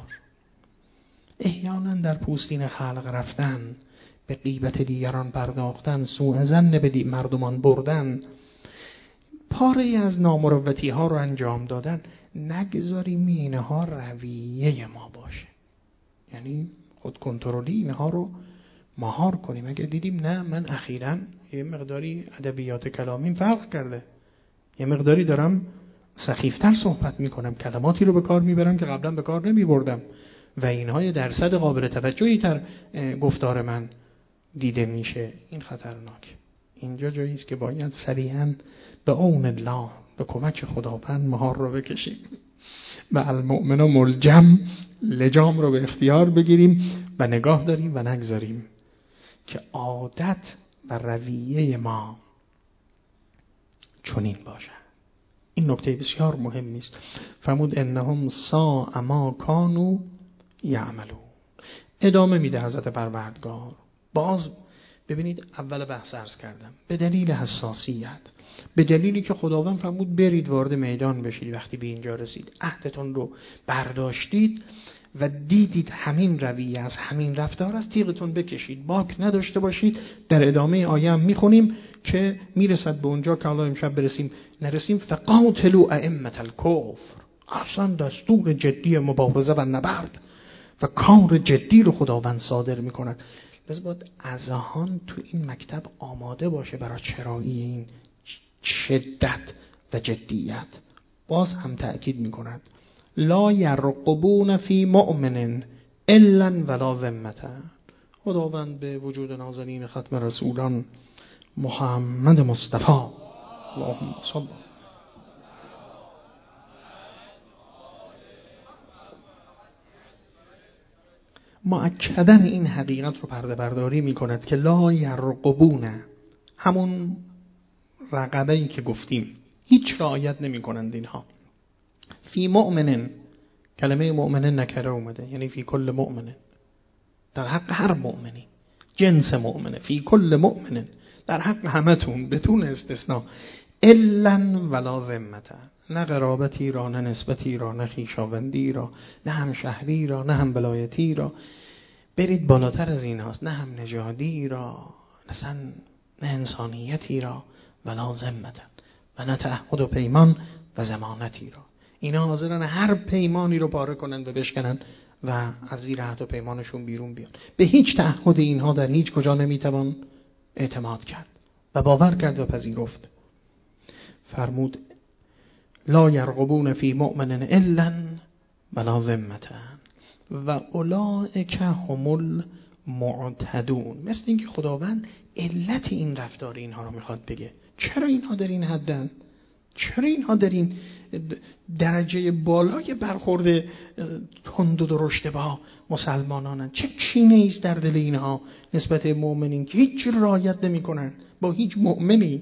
احیانا در پوستین خلق رفتن، به غیبت دیگران پرداختن، سوء ظن به مردمان بردن، پاره از نامروتی ها رو انجام دادن، نگذاریم اینها رویه ما باشه. یعنی خود کنترلی اینها رو مهار کنیم. اگه دیدیم نه من اخیراً یه مقداری ادبیات کلامیم فرق کرده، یه مقداری دارم سخیفتر صحبت میکنم، کلماتی رو به کار میبرم که قبلا به کار نمیبردم و اینها یه درصد قابل توجهی تر گفتار من دیده میشه، این خطرناک. اینجا جایی است که باید سریعا به عون الله، به کمک خداوند مهار رو بکشیم و المؤمن ملجم، لجام رو به اختیار بگیریم و نگاه داریم و نگذاریم که عادت و رویه ما چنین باشد. این نکته بسیار مهمی است. فرمود انهم ساء ما کانوا یعملون. ادامه میده حضرت پروردگار. باز ببینید اول بحث عرض کردم، به دلیل حساسیت، به دلیلی که خداوند فرمود برید وارد میدان بشید، وقتی به اینجا رسید عهدتون رو برداشتید و دیدید همین رویه از همین رفتار از تیغتون بکشید، باک نداشته باشید. در ادامه آیه هم میخونیم که میرسد به اونجا که الله امشب برسیم نرسیم، فقاتلوا ائمة الکفر، اصلا دستور جدی مبارزه و نبرد و کار جدی رو خداوند صادر میکند. لذا باید اذهان تو این مکتب آماده باشه برای چرایی این شدت و جدیت. باز هم تأکید میکند لا یرقبون فی مؤمن الا ولا ذمة. خداوند به وجود نازنین ختم رسولان محمد مصطفی اللهم صل مؤکداً این حقیقت رو پرده برداری می کند که لا یرقبون، همون رقبه‌ای که گفتیم، هیچ رعایت نمی کنند اینها. فی مؤمنن، کلمه مؤمنن نکره اومده، یعنی فی کل مؤمنن، در حق هر مؤمنی، جنس مؤمنه، فی کل مؤمنن، در حق همتون بدون استثناء. الا ولا ذمتا، نه قرابتی را، نه نسبتی را، نه خویشاوندی را، نه هم شهری را، نه هم ولایتی را. برید بالاتر از این هاست، نه هم نژادی را، اصلا نه انسانیتی را، ولا ذمتا، و نه تعهد و پیمان و ضمانتی را. اینا حاضرن هر پیمانی رو پاره کنن و بشکنن و از زیر عهد و پیمانشون بیرون بیان. به هیچ تعهد اینها در هیچ کجا نمیتوان اعتماد کرد و باور کرد و پذیرفت. فرمود لا یرقبون فی مؤمن الا ولا ذمتا و اولئک هم المعتدون. مثل اینکه خداوند علت این رفتار اینها رو میخواد بگه. چرا اینها در این حدن؟ چرا اینها در این درجه بالای برخورد تند و درشته با مسلمانانن؟ چه کینه ایست در دل اینها نسبت مؤمنین که هیچ رعایت نمی کنن با هیچ مؤمنی؟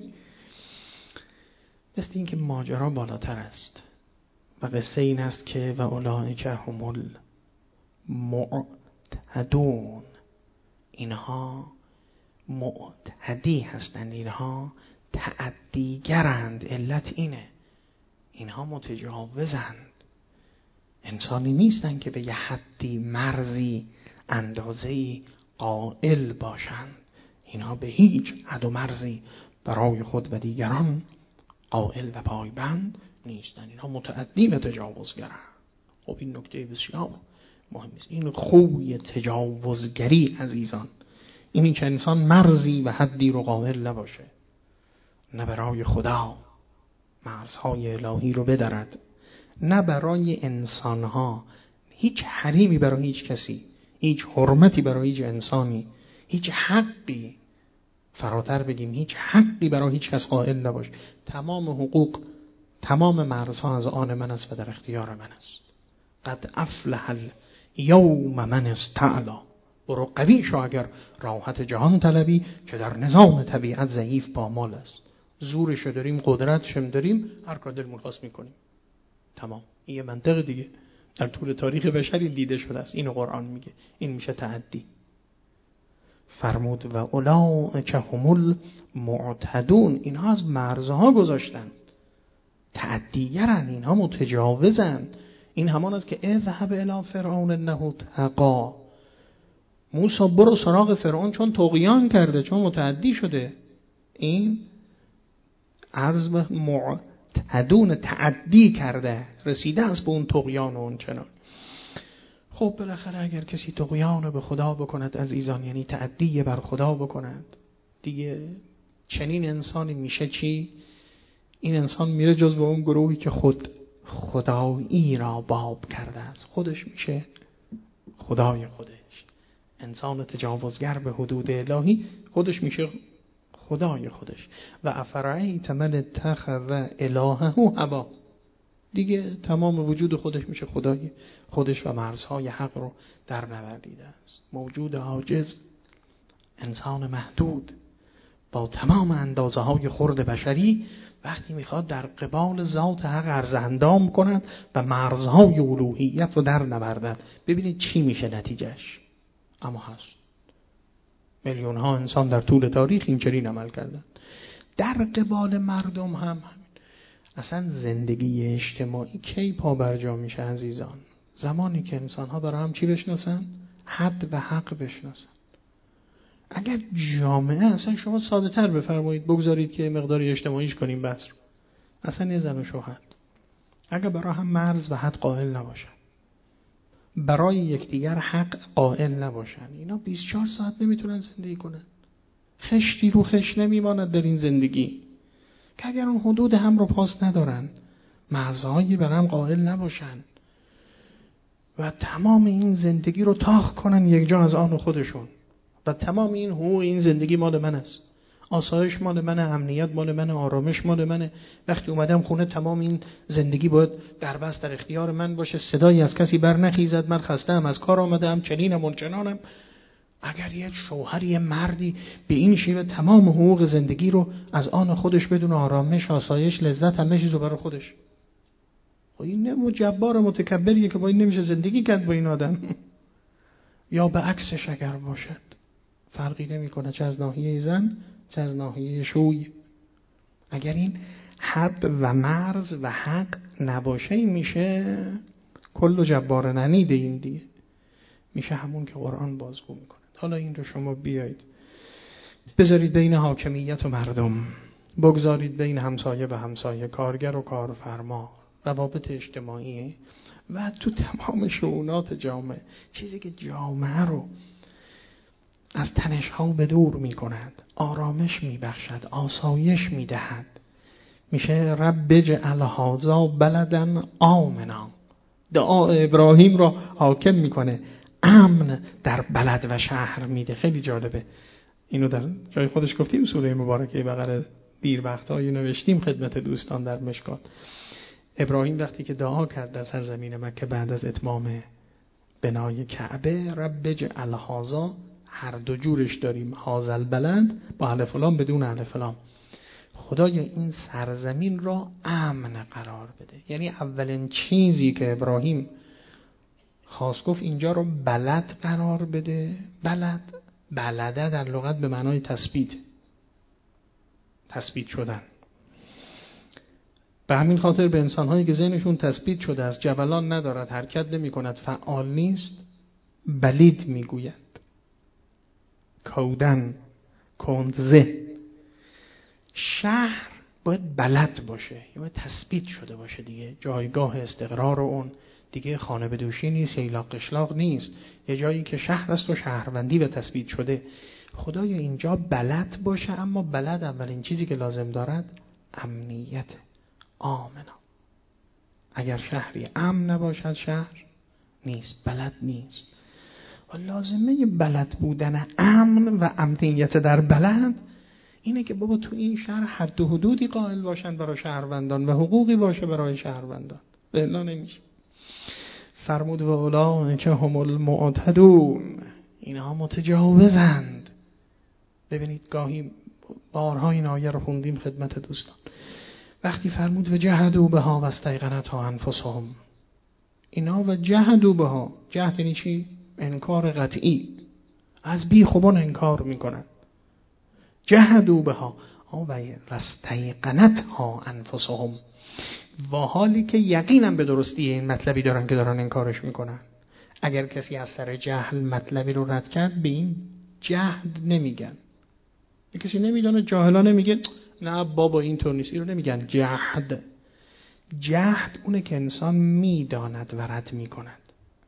مثل این که ماجرا بالاتر است و قصه این است که و اولئک هم المعتدون، اینها معتدی هستند، اینها تعدیگرند. علت اینه، اینها متجاوزند، انسانی نیستند که به یه حدی، مرزی، اندازه‌ای قائل باشند. اینها به هیچ حد و مرزی برای خود و دیگران قائل و پایبند نیستند. اینها متعدی و تجاوزگرند. خب این نکته بسیار مهم است. این خوی تجاوزگری عزیزان، اینی که انسان مرزی و حدی رو قائل نباشه، نه برای خدا مرزهای الهی رو بدرد، نه برای انسانها، هیچ حریمی برای هیچ کسی، هیچ حرمتی برای هیچ انسانی، هیچ حقی، فراتر بگیم هیچ حقی برای هیچ کس قائل نباش. تمام حقوق، تمام مرزها از آن من است و در اختیار من است. قد افلح الیوم من استعلا. برو قوی شو اگر راحت جهان طلبی که در نظام طبیعت ضعیف پامال است. زورشو داریم، قدرتشم داریم، هر کار دلمون خواست میکنیم. تمام. این یه منطق دیگه در طول تاریخ بشری دیده شده است. اینو قرآن میگه. این میشه تعدی. فرمود و اولئک هم المعتدون، اینها از مرزها گذاشتن، تعدیگرن، اینها متجاوزن. این همان است که اذهب الی فرعون انه طغی. موسی برو سراغ فرعون چون طغیان کرده، چون متعدی شده. این عرض به معتدون، تعدی کرده، رسیده است به اون طغیان و اون چنان. خب بالاخره اگر کسی طغیان به خدا بکند عزیزان، یعنی تعدی بر خدا بکند، دیگه چنین انسانی میشه چی؟ این انسان میره جز به اون گروهی که خود خدایی را باب کرده است. خودش میشه خدای خودش. انسان تجاوزگر به حدود الهی خودش میشه خدای خودش. و افرعیت من اتخذ الهه هوا، دیگه تمام وجود خودش میشه خدای خودش و مرزهای حق رو در نوردیده است. موجود عاجز، انسان محدود با تمام اندازه های خرد بشری، وقتی میخواد در قبال ذات حق عرض اندام کند و مرزهای الوهیت رو در نوردد، ببینید چی میشه نتیجهش. اما هست میلیون ها انسان در طول تاریخ اینجوری عمل کردن. در قبال مردم هم همین. اصلا زندگی اجتماعی کی پا برجا میشه عزیزان؟ زمانی که انسان ها برای هم چی بشناسن؟ حد و حق بشناسن. اگر جامعه، اصلا شما ساده تر بفرمایید، بگذارید که مقداری اجتماعیش کنیم بس رو، اصلا یه زن و شوهر اگر برای هم مرز و حد قائل نباشن، برای یکدیگر حق قائل نباشن، اینا بیست و چهار ساعت نمیتونن زندگی کنن. خشتی رو خش نمیماند در این زندگی که اگر اون حدود هم رو پاس ندارن، مرزهایی بر هم قائل نباشن و تمام این زندگی رو تاخ کنن یک جا از آن خودشون و تمام این حقوق این زندگی مال من است، آسایش مال من، امنیت مال من، آرامش مال من. وقتی اومدم خونه تمام این زندگی باید در بست در اختیار من باشه، صدایی از کسی بر نخیزد، من خسته‌ام، از کار آمدم، چنینم و چنانم. اگر یه شوهر، یه مردی به این شیوه تمام حقوق زندگی رو از آن خودش بدون آرامش، آسایش، لذت، همه چیزو برای خودش، خب این جبار متکبریه که با این نمیشه زندگی کرد با این آدم. یا به عکسش اگر باشد، فرقی نمیکنه چه از ناحیه زن چه از ناحیه شوی. اگر این حد و مرز و حق نباشه میشه کل جبار ننید. این دیگه میشه همون که قرآن بازگو میکنه. حالا این رو شما بیایید بذارید بین حاکمیت و مردم، بگذارید بین همسایه و همسایه، کارگر و کارفرما، روابط اجتماعی و تو تمام شؤونات جامعه. چیزی که جامعه رو از تنش‌ها به دور می‌کند، آرامش می‌بخشد، آسایش می‌دهد، میشه رب اجعل هذا بلدن آمنا. دعا ابراهیم را حاکم می‌کنه، امن در بلد و شهر میده. خیلی جالبه، اینو در جای خودش گفتیم، سوره مبارکه بقره دیر وقت‌هایی نوشتیم خدمت دوستان در مشکات. ابراهیم وقتی که دعا کرد در سرزمین مکه بعد از اتمام بنای کعبه، رب اجعل هذا، هر دو جورش داریم، هذا البلد با الف لام بدون الف لام، خدای این سرزمین را امن قرار بده. یعنی اولین چیزی که ابراهیم خواست گفت اینجا رو بلد قرار بده. بلد، بلده در لغت به معنای تثبیت، تثبیت شدن. به همین خاطر به انسان‌هایی که ذهنشون تثبیت شده است، جولان ندارد، حرکت نمی‌کند، فعال نیست، بلید میگوید. کودن، کندزه. شهر باید بلد باشه، باید تثبیت شده باشه دیگه، جایگاه استقرار اون دیگه خانه به دوشی نیست، ییلاق قشلاق نیست، یه جایی که شهر است و شهروندی به تثبیت شده. خدای اینجا بلد باشه، اما بلد اولین چیزی که لازم دارد امنیت، آمنا. اگر شهری امن نباشد شهر نیست، بلد نیست. و لازمه بلد بودن امن و امنیت در بلد اینه که بابا تو این شهر حد و حدودی قائل باشن برای شهروندان و حقوقی باشه برای شهروندان. الا نمیشه. فرمود و اولئک هم المعتدون، اینها متجاوزند. ببینید گاهی بارها این آیه رو خوندیم خدمت دوستان، وقتی فرمود و جهدوا بها و استیقنتها انفسهم، اینا و جهدوا بها، جهد یعنی چی؟ انکار قطعی، از بی خوبان انکار میکنن. جهدوا بها و استیقنتها انفسهم، و حالی که یقینم به درستی این مطلبی دارن که دارن انکارش میکنن. اگر کسی از سر جهل مطلبی رو رد کرد، به این جهد نمیگن. کسی نمیدونه، جاهلا نمیگه نه بابا اینطور نیست، این رو نمیگن جهد. جهد اونه که انسان میداند و رد میکند.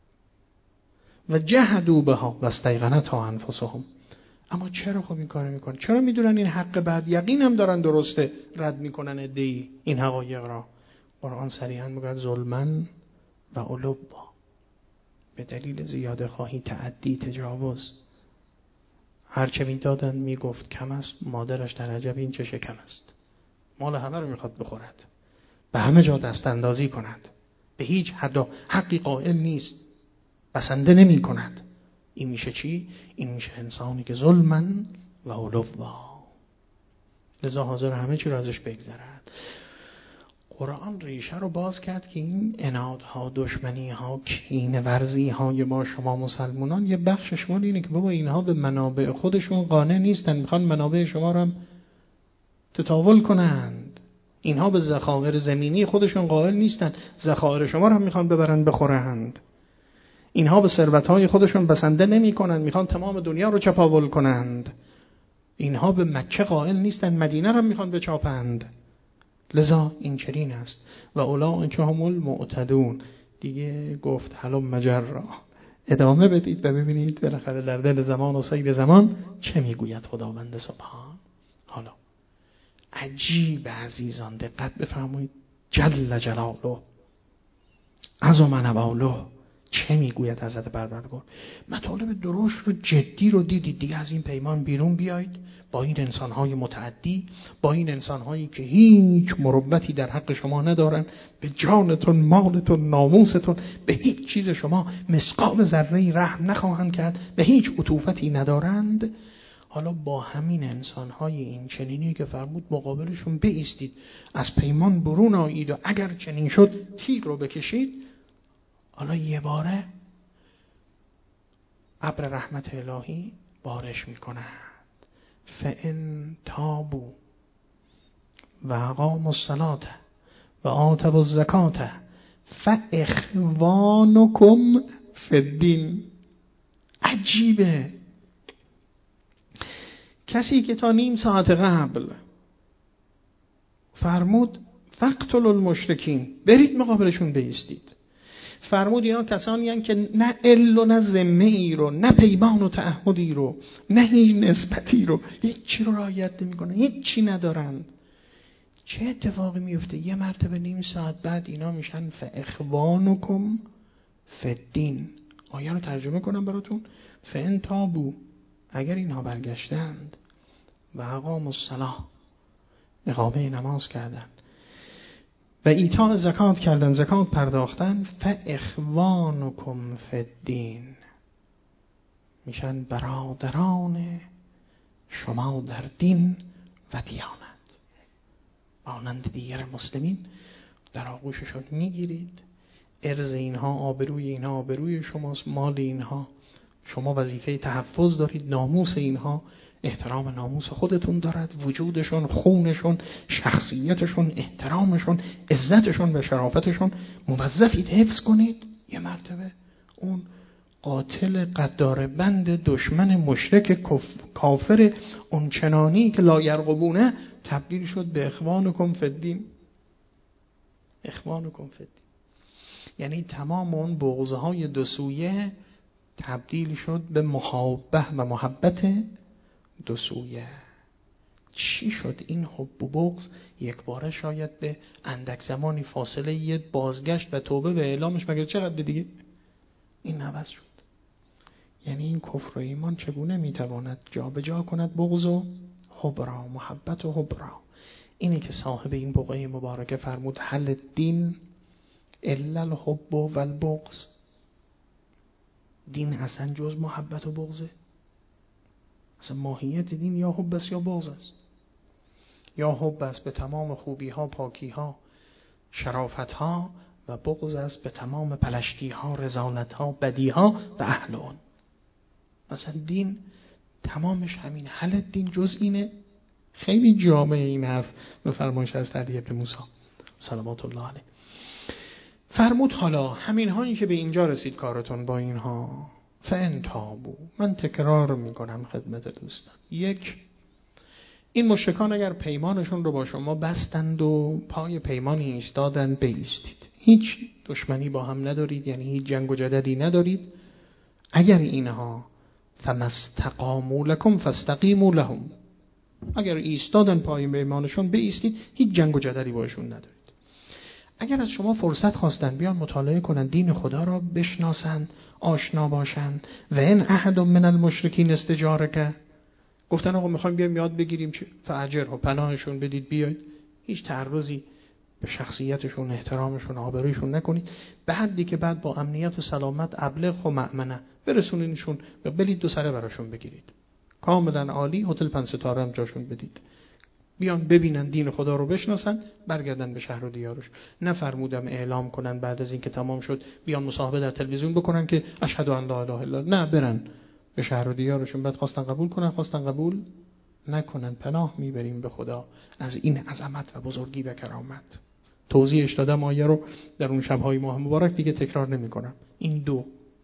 و جهدوا بها و استیقنتها انفسهم. اما چرا خب این کارو میکنن؟ چرا میدونن این حق، بعد یقین هم دارن درسته، رد میکنن ادعی این حقایق را؟ قرآن صریحا میگه ظلمن و علوا، به دلیل زیاده خواهی، تعدی، تجاوز. هرچه میدادن میگفت کم است، مادرش در عجب این چه شکم است. مال همه رو میخواد بخورد، به همه جا دست اندازی کند، به هیچ حد و حقی قائل نیست، بسنده نمی کند. این میشه چی؟ این میشه انسانی که ظلمن و علوا، لذا حاضر همه چی رو ازش بگذرد. قرآن ریشه رو باز کرد که این عنادها، دشمنیها، کینه ورزیهای ما شما مسلمانان یه بخشش مال اینه که بابا اینها به منابع خودشون قانع نیستن، میخوان منابع شما رو هم تطاول کنند. اینها به ذخایر زمینی خودشون قائل نیستن، ذخایر شما رو هم میخوان ببرن بخورند. اینها به ثروت‌های خودشون بسنده نمی‌کنند، میخوان تمام دنیا رو چپاول کنند. اینها به مکه قائل نیستن، مدینه رو میخوان بچاپند. لذا این چنین است. و اولئک هم المعتدون. دیگه گفت هلم مجرا، ادامه بدید و ببینید بالاخره در دل زمان و سیر زمان چه میگوید خداوند سبحان. حالا عجیب عزیزان دقت بفرمایید، جل جلاله، عظم نواله، چه میگوید حضرت پروردگار؟ مطالب درشت رو جدی رو دیدید دیگه، از این پیمان بیرون بیایید با این انسانهای متعدی، با این انسانهایی که هیچ مروتی در حق شما ندارن، به جانتون، مالتون، ناموستون، به هیچ چیز شما مثقال ذره‌ای رحم نخواهند کرد، به هیچ عطوفتی ندارند. حالا با همین انسانهای این چنینی که فرمود مقابلشون بایستید، از پیمان برون آیید و اگر چنین شد تیغ رو بکشید. حالا یه باره ابر رحمت الهی بارش میکنه. فَإِن تابوا و اقاموا الصلاة و آتوا الزکاة فاخوانکم فی الدین. عجیبه، کسی که تا نیم ساعت قبل فرمود فقتلوا المشرکین، برید مقابلشون بایستید، فرمود اینا کسانی هستند که نه ال و نه ذمه ای رو، نه پیمان و تعهدی رو، نه هیچ نسبتی رو، هیچی رو رعایت نمی‌کنن، هیچی ندارن. چه اتفاقی میفته؟ یه مرتبه نیم ساعت بعد اینا میشن فاخوانکم فی الدین. آیه رو ترجمه کنم براتون. فَإِن تابوا، اگر اینها برگشتند، و اقاموا الصلاة، اقامه نماز کردند، و ایتاء زکات کردن، زکات پرداختن، فاخوانکم فی الدین، میشن برادران شما در دین و دیانت. مانند دیگر مسلمین در آغوششون میگیرید، ارز اینها، آبروی اینها آبروی شماست، مال اینها شما وظیفه تحفظ دارید، ناموس اینها احترام ناموس خودتون دارد، وجودشون، خونشون، شخصیتشون، احترامشون، عزتشون و شرافتشون موظفید حفظ کنید. یه مرتبه اون قاتل قدار بند دشمن مشرک کافر اون چنانی که لا یرقبونه تبدیل شد به اخوانکم فی الدین. اخوانکم فی الدین یعنی تمام اون بغض‌های دو سویه تبدیل شد به محابه و محبت دو سویه. چی شد این حب و بغض یک باره شاید به اندک زمانی فاصله یه بازگشت و توبه و اعلامش مگر چقدر دیگه این عوض شد؟ یعنی این کفر و ایمان چگونه میتواند جا به جا کند بغض و حب را، محبت و حب را؟ اینه که صاحب این بقعه مبارکه فرمود حل الدین الا الحب و البغض. دین اصلا جز محبت و بغضه؟ اصلا ماهیت دین یا حب است یا بغض است. یا حب است به تمام خوبی ها، پاکی ها، شرافت ها، و بغض است به تمام پلشتی ها، رذالت ها، بدی ها و اهل آن. مثلا دین تمامش همین. حل دین جز اینه؟ خیلی جامع این حرف به فرمایش از علی بن موسی صلوات الله علیه. فرمود حالا همین هایی که به اینجا رسید کارتون با اینها، فَإِن تابوا. من تکرار میکنم خدمت دوستان. یک، این مشرکان اگر پیمانشون رو با شما بستند و پای پیمانی ایستادند، بایستید. هیچ دشمنی با هم ندارید، یعنی هیچ جنگ و جدلی ندارید. اگر اینها فَمَسْتَقَامُوا لَكُمْ فَاسْتَقِیمُوا لَهُمْ، اگر ایستادن پای پیمانشون بایستید، هیچ جنگ و جدلی باشون ندارید. اگر از شما فرصت خواستن بیان مطالعه کنن، دین خدا را بشناسند، آشنا باشند، و ان احد من المشرکین استجارک، گفتن آقا میخوایم بیایم یاد بگیریم چه، فاجرها، پناهشون بدید بیاید، هیچ تعرضی به شخصیتشون، احترامشون، آبرویشون نکنید، به حدی که بعد با امنیت و سلامت ابلغ و مأمنه برسونینشون و برید دو سره براشون بگیرید، کاملا عالی، هتل پنج ستاره هم جاشون بدید، بیان ببینن دین خدا رو بشناسن، برگردن به شهر و دیارش. نفرمودم اعلام کنن بعد از این که تمام شد بیان مصاحبه در تلویزیون بکنن که اشهد ان لا اله الا الله. نه، برن به شهر و دیارشون، بعد خواستن قبول کنن، خواستن قبول نکنن. پناه میبریم به خدا از این عظمت و بزرگی و کرامت. توضیحش دادم آیه رو در اون شب‌های ماه مبارک، دیگه تکرار نمی‌کنم. این دو،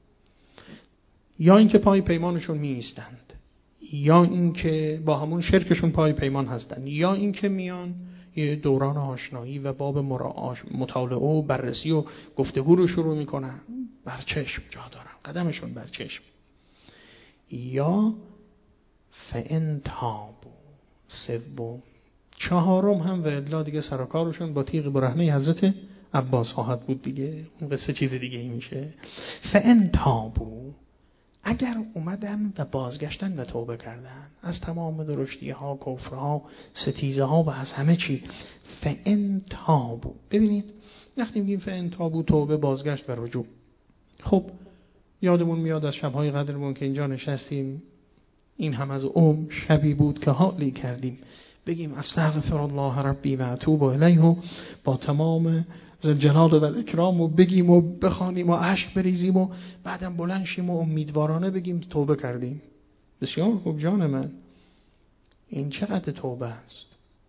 یا اینکه پای پیمانشون می ایستند، یا اینکه با همون شرکشون پای پیمان هستن، یا اینکه میان یه دوران آشنایی و باب مطالعه و بررسی و گفتگو رو شروع میکنن، بر چشم جا دارن، قدمشون بر چشم. یا فَإِن تابوا، سوم. چهارم هم و الا دیگه سرکارشون با تیغ برهنه حضرت عباس خواهد بود دیگه، اون قصه چیز دیگه ای میشه. فان تابو، اگر اومدن و بازگشتن و توبه کردن از تمام درشتی ها، کفر ها، ستیزه ها و از همه چی. فان تابو، ببینید وقتی میگیم فان تابو، توبه، بازگشت و رجوع. خب یادمون میاد از شبهای قدرمون که اینجا نشستیم، این هم از عمر شبی بود که حالی کردیم بگیم استغفر الله ربی و اتوب الیه با تمام ذوالجلال و الاکرام و بگیم و بخوانیم و اشک بریزیم و بعدم بلند شیم و امیدوارانه بگیم توبه کردیم. بسیار خوب جان من، این چقدر توبه است.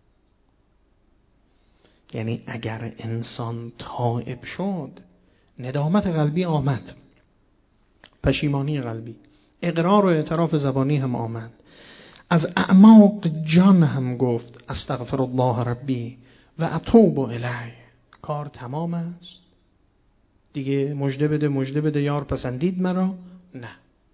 یعنی اگر انسان تائب شد، ندامت قلبی آمد، پشیمانی قلبی، اقرار و اعتراف زبانی هم آمد، از اعماق جان هم گفت استغفر الله ربی و اتوب الیه، کار تمام است دیگه. مژده بده مژده بده یار پسندید مرا، نه،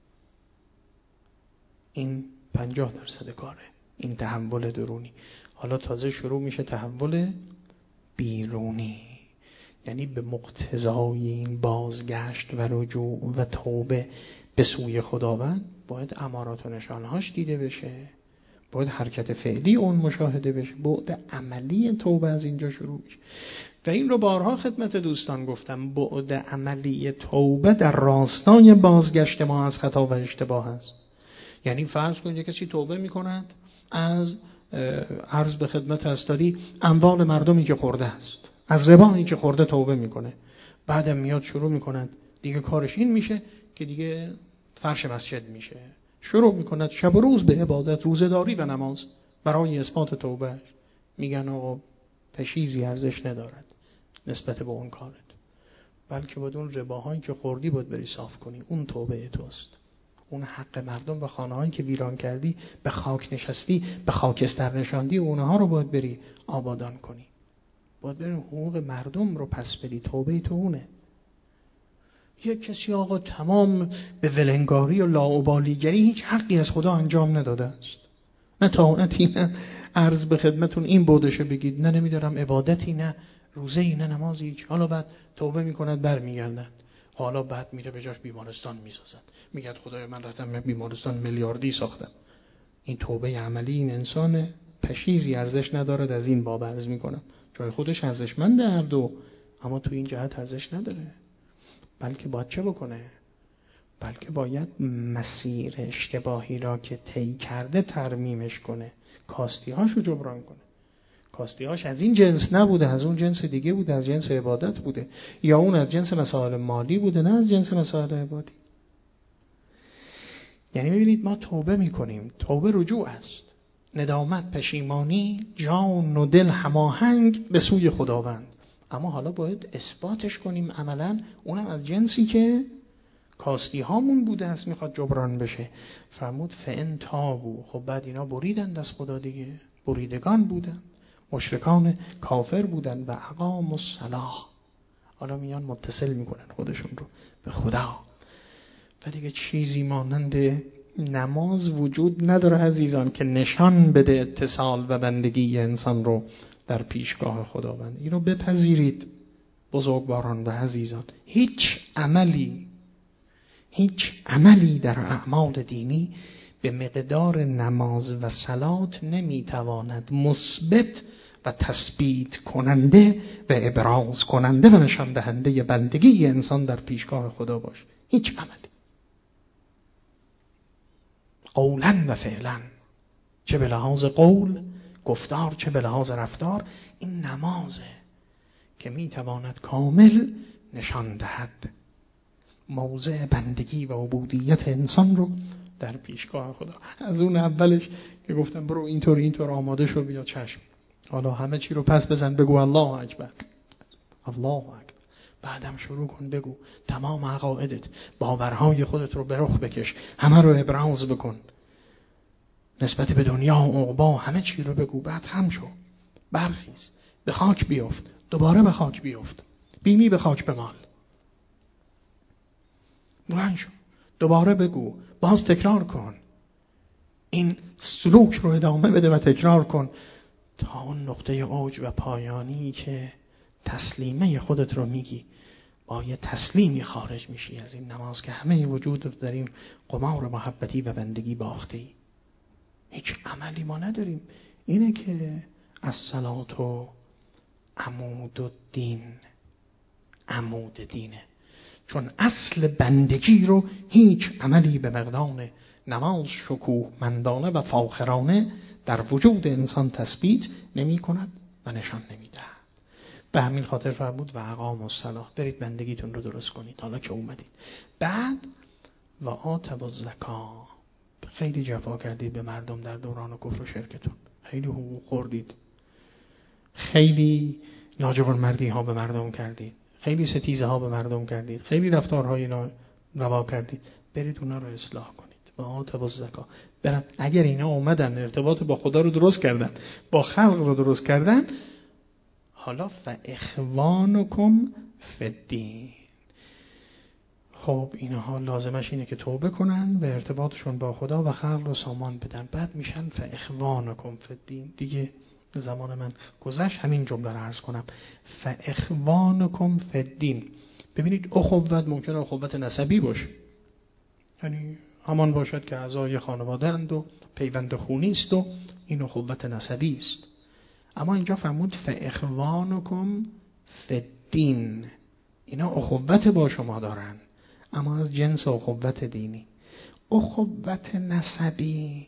این پنجاه درصد کاره، این تحول درونی. حالا تازه شروع میشه تحول بیرونی، یعنی به مقتضای این بازگشت و رجوع و توبه به سوی خداوند باید امارات و نشانهاش دیده بشه، باید حرکت فعلی اون مشاهده بشه، بعد عملی توبه از اینجا شروع میشه. و این رو بارها خدمت دوستان گفتم، بعد عملی توبه در راستای بازگشت ما از خطا و اشتباه است. یعنی فرض کنید کسی توبه میکند از عرض به خدمت استادی اموال مردمی که خورده است، از ربایی که خورده توبه میکنه، بعدم میاد شروع میکند دیگه کارش این میشه که دیگه فرش مسجد میشه، شروع میکند شب و روز به عبادت، روزه‌داری و نماز برای اثبات توبه. میگن آقا پشیزی ارزش ندارد نسبت به اون کارت، بلکه باید اون رباهایی که خوردی باید بری صاف کنی، اون توبه توست. اون حق مردم و خانه‌هایی که ویران کردی، به خاک نشستی، به خاکستر نشاندی، اونها رو باید بری آبادان کنی، باید بری حقوق مردم رو پس بدی. توبه تو اونه. یک کسی آقا تمام به ولنگاری و لاابالیگری هیچ حقی از خدا انجام نداده است، نه طاعتی، نه عرض به خدمتون این بودشو بگید، نه نمیدارم عبادتی، نه روزه‌ای، نه نمازی هیچ. حالا بعد توبه میکند برمیگردد، حالا بعد میره به جاش بیمارستان میسازد، میگه خدای من رفتم بیمارستان میلیاردی ساختم. این توبه عملی این انسان پشیزی ارزش ندارد. از این باب عرض میکنم جای خودش ارزشمنده هر دو، اما تو این جهت ارزش نداره. بلکه باید چه بکنه؟ بلکه باید مسیر اشتباهی را که طی کرده ترمیمش کنه، کاستی‌هاشو جبران کنه. کاستی‌هاش از این جنس نبوده، از اون جنس دیگه بوده، از جنس عبادت بوده، یا اون از جنس مسائل مالی بوده، نه از جنس مسائل عبادی. یعنی ببینید ما توبه میکنیم، توبه رجوع است، ندامت، پشیمانی، جان و دل هماهنگ به سوی خداوند. اما حالا باید اثباتش کنیم عملاً، اونم از جنسی که کاستی هامون بوده است، میخواد جبران بشه. فرمود فان تابو، خب بعد اینا بریدند از خدا دیگه، بریدگان بودن، مشرکان کافر بودن، و اقاموا الصلاة، حالا میان متصل میکنن خودشون رو به خدا. و دیگه چیزی مانند نماز وجود نداره عزیزان که نشان بده اتصال و بندگی انسان رو در پیشگاه خداوند. این رو بپذیرید بزرگواران و عزیزان. هیچ عملی هیچ عملی در اعمال دینی به مقدار نماز و صلات نمیتواند مثبت و تثبیت کننده و ابراز کننده و نشان دهنده بندگی انسان در پیشگاه خدا باشه. هیچ عملی، قولا و فعلا، چه به لحاظ قول گفتار چه به لحاظ رفتار، این نمازه که میتواند کامل نشان دهد موضع بندگی و عبودیت انسان رو در پیشگاه خدا. از اون اولش که گفتم برو اینطور اینطور آماده شو بیا چشم، حالا همه چی رو پس بزن بگو الله اکبر، الله اکبر، بعدم شروع کن بگو تمام عقایدت، باورهای خودت رو به رخ بکش، همه رو ابراز بکن، نسبت به دنیا و عقبا همه چی رو بگو، بعد خم شو، برخیز، به خاک بیفت، دوباره به خاک بیفت، بینی به خاک بمال، بلند شو، دوباره بگو، باز تکرار کن، این سلوک رو ادامه بده و تکرار کن تا اون نقطه اوج و پایانی که تسلیمه خودت رو میگی، با یه تسلیمی خارج میشی از این نماز که همه وجود رو در این قمار محبتی و بندگی باخته ای. هیچ عملی ما نداریم. اینه که الصلاة و عمود الدین، عمود دینه. چون اصل بندگی رو هیچ عملی به مقدار نماز شکوهمندانه و فاخرانه در وجود انسان تثبیت نمی کند و نشان نمی دهد. به همین خاطر فرمود و اقام الصلاة، برید بندگیتون رو درست کنید حالا که اومدید. بعد و آتوا الزکات، خیلی جفا کردید به مردم در دوران کفر و شرکتون، خیلی حقوق خوردید، خیلی لاجورمردی ها به مردم کردید، خیلی ستیزه ها به مردم کردید، خیلی رفتارهای ناروا کردید، برید اونا رو اصلاح کنید. و آتوا الزکات، برن اگر اینا اومدن ارتباط با خدا رو درست کردن، با خلق رو درست کردن، حالا فاخوانکم فی الدین. خب اینها لازمش اینه که توبه کنن و ارتباطشون با خدا و خلق رو سامان بدن، بعد میشن فاخوانکم فی الدین. دیگه زمان من گذشت همین جمله رو عرض کنم، فاخوانکم فی الدین. ببینید اخوت ممکنه اخوت نسبی باشه، یعنی همان باشد که اعضای خانواده اند و پیوند خونی است و این اخوت نسبی است. اما اینجا فرمود فاخوانکم فی الدین، اینا اخوت با شما دارن اما از جنس اخوت دینی. اخوت نسبی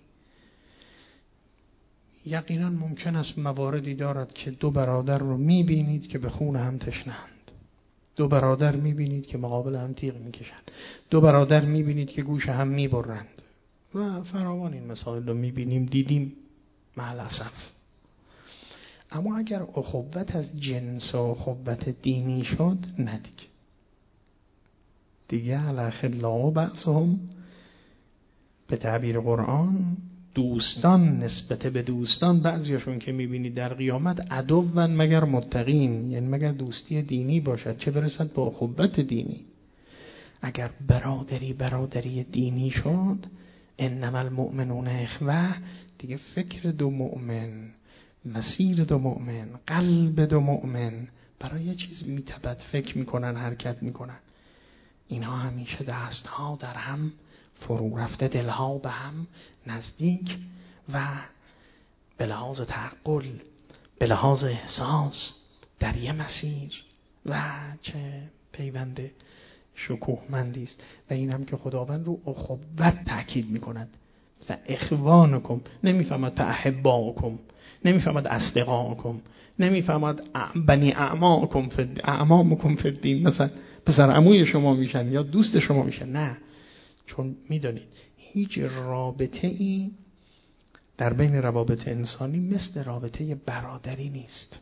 یقینا ممکن است مواردی دارد که دو برادر رو میبینید که به خون هم تشنه‌اند، دو برادر میبینید که مقابل هم تیغ میکشند، دو برادر میبینید که گوش هم میبرند و فراوان این مسائل رو میبینیم، دیدیم مع الاسف. اما اگر اخوت از جنس و اخوت دینی شد، نه دیگه دیگه الاخلاء بعضهم، به تعبیر قرآن دوستان نسبت به دوستان، بعضیاشون که میبینید در قیامت عدوان مگر متقین، یعنی مگر دوستی دینی باشد، چه برسد با اخوت دینی. اگر برادری برادری دینی شد، انما المؤمنون اخوه، دیگه فکر دو مؤمن، مسیر دو مؤمن، قلب دو مؤمن برای یه چیز میتبد فکر میکنن، حرکت میکنن. اینها همیشه دستها در هم فرو رفته، دلها به هم نزدیک و به لحاظ تعقل، به لحاظ احساس در یه مسیر و چه پیوند شکوهمندی است. و این هم که خداوند رو اخوت تأکید میکند و اخوانکم، نمیفهمد فاحباکم، نمیفهمد اصدقاکم، نمیفهمد بنی اعمامکم فی اعمامکم فی الدین، مثلا پسر عموی شما میشن یا دوست شما میشن، نه. چون میدونید هیچ رابطه ای در بین روابط انسانی مثل رابطه برادری نیست.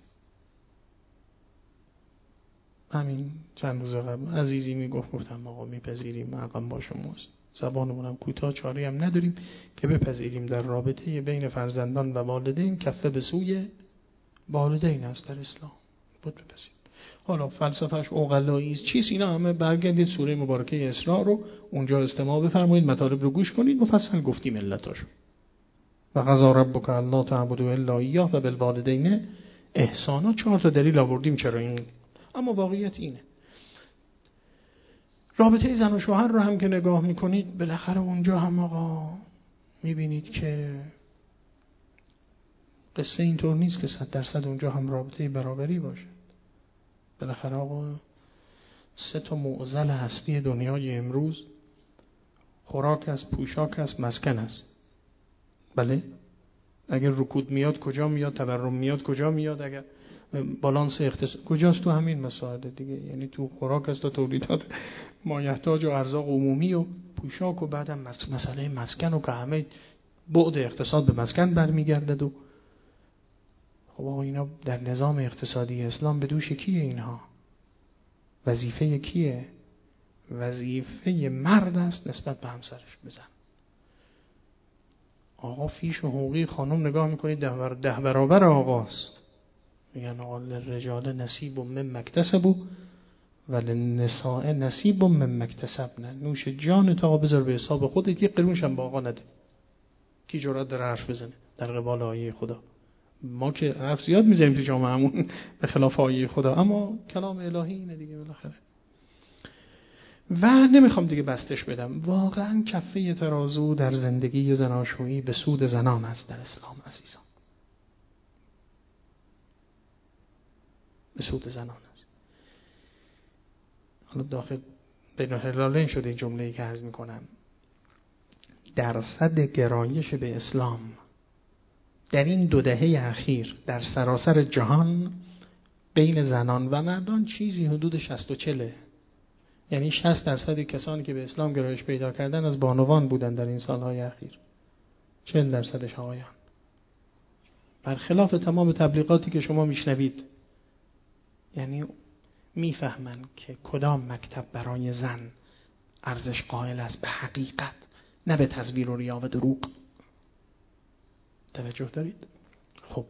همین چند روز قبل عزیزی میگفت، گفتم آقا میپذیریم، حقم با شماست، زبانمونم کوتاه، چاره هم نداریم که بپذیریم در رابطه بین فرزندان و والدین کفه به سوی والدین است در اسلام، بود بپذیریم. حالا فلسفهش عقلایی است چیست، اینا همه برگردید سوره مبارکه اسراء رو اونجا استماع بفرمایید، مطالب رو گوش کنید، مفصل گفتیم علتاشو. و قضا ربک الا تعبدوا الا ایاه و بالوالدین احسانا. چهار تا دلیل آوردیم چرا این، اما واقعیت اینه. رابطه زن و شوهر رو هم که نگاه میکنید، بالاخره اونجا هم آقا میبینید که قصه اینطور نیست که صد درصد اونجا هم رابطه برابری باشه. بالاخره آقا سه تا معضل هستی دنیای امروز، خوراک است، پوشاک است، مسکن است. بله، اگر رکود میاد کجا میاد، تورم میاد کجا میاد، اگر بالانس اقتصاد کجاست؟ تو همین مسائل دیگه. یعنی تو خوراک است و تولیدات مایحتاج و ارزاق عمومی و پوشاک، و بعدم مسئله مسکن و که همه بعد اقتصاد به مسکن برمیگرده. و خب آقا اینا در نظام اقتصادی اسلام به دوش کیه؟ اینها وظیفه کیه؟ وظیفه مرد است نسبت به همسرش. بزن آقا فیش و حقوقی خانم نگاه میکنید ده, بر... ده برابر آقاست. میگن آقا للرجال نصیب مما اکتسبوا و للنساء نصیب مما اکتسبن. نوش جان تا بذار به حساب خودت، یک قرونش هم با آقا نده. کی جرأت داره حرف بزنه در قبال آیه خدا؟ ما که حرف زیاد میزنیم تو جامعهمون به خلاف آیه خدا، اما کلام الهی اینه دیگه بالاخره. و نمیخوام دیگه بستش بدم، واقعا کفه ترازو در زندگی زناشویی به سود زنان است در اسلام عزیزان، به سود زنان است. حالا داخل بین الهلالین شده این جمله‌ای که عرض میکنم، درصد گرایش به اسلام در این دو دهه اخیر در سراسر جهان بین زنان و مردان چیزی حدود شصت و چله، یعنی شصت درصد کسانی که به اسلام گرایش پیدا کردن از بانوان بودن در این سالهای اخیر، چهل درصدش آقایان. برخلاف تمام تبلیغاتی که شما میشنوید، یعنی میفهمن که کدام مکتب برای زن ارزش قائل است به حقیقت، نه به تزویر و ریا و دروغ. توجه دارید؟ خب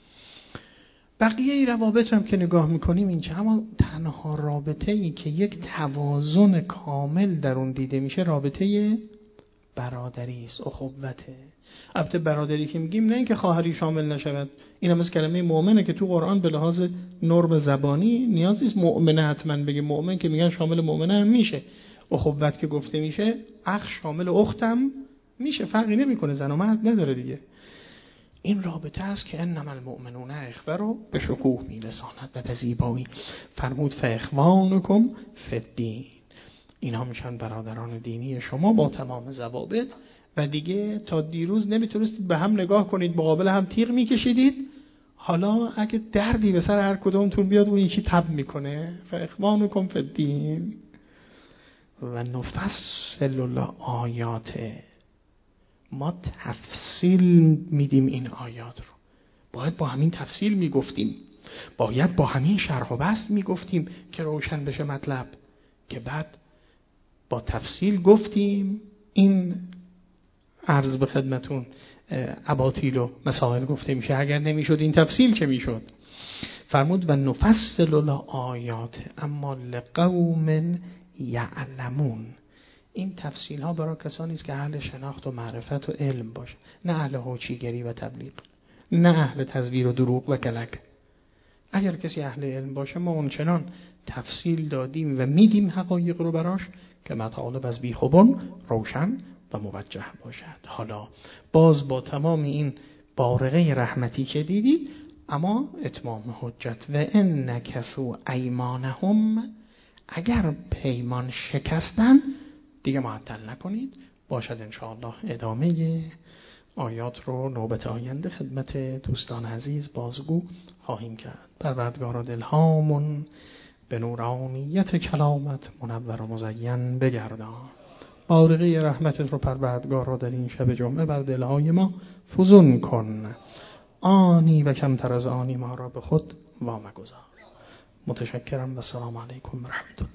بقیه ای روابط هم که نگاه میکنیم اینجا، اما تنها رابطه ای که یک توازن کامل در اون دیده میشه رابطه برادری است، اخوته. البته برادری که میگیم نه اینکه خواهری شامل نشود، این هم از کلمه مؤمنه که تو قرآن به لحاظ نرم زبانی نیاز نیست مؤمنه حتما بگه، مؤمن که میگن شامل مؤمنه هم میشه. اخوت که گفته میشه اخ شامل اختم میشه، فرقی نمیکنه، زن و مرد نداره دیگه. این رابطه است که انما المؤمنون اخوه رو به شکوه میرساند و به زیبایی. فرمود فاخوانکم فی الدین، اینها میشن برادران دینی شما با تمام ضوابط. و دیگه تا دیروز نمیتونستید به هم نگاه کنید، مقابل هم تیغ میکشیدید، حالا اگه دردی به سر هر کدومتون بیاد اون یکی تب میکنه. فاخوانکم فی الدین و نفصل الآیات، ما تفصیل میدیم این آیات رو. باید با همین تفصیل میگفتیم، باید با همین شرح و بسط میگفتیم که روشن بشه مطلب، که بعد با تفصیل گفتیم. این عرض به خدمتون اباطیل و مسائل گفته میشه، اگر نمیشد این تفصیل چه میشد؟ فرمود و نفصل الآیات اما لقوم یعلمون. این تفصیل ها برای کسانی است که اهل شناخت و معرفت و علم باشه، نه اهل هوچیگری و تبلیغ، نه اهل تزویر و دروغ و گلگ. اگر کسی اهل علم باشه ما اونچنان تفصیل دادیم و میدیم حقایق رو براش که مطالب از بیخوبون روشن و موجه باشد. حالا باز با تمام این بارقه رحمتی که دیدید، اما اتمام حجت و ان نکثوا ایمانهم، اگر پیمان شکستن دیگه معطل نکنید، باشد انشاءالله ادامه آیات رو نوبت آینده خدمت دوستان عزیز بازگو خواهیم کرد. پروردگارا دلهامون به نورانیت کلامت منور و مزین بگردان. بارقه رحمتت رو پروردگارا در این شب جمعه بر دلهای ما فزون کن. آنی و کمتر از آنی ما را به خود وامگذار. متشکرم و سلام علیکم و رحمت الله.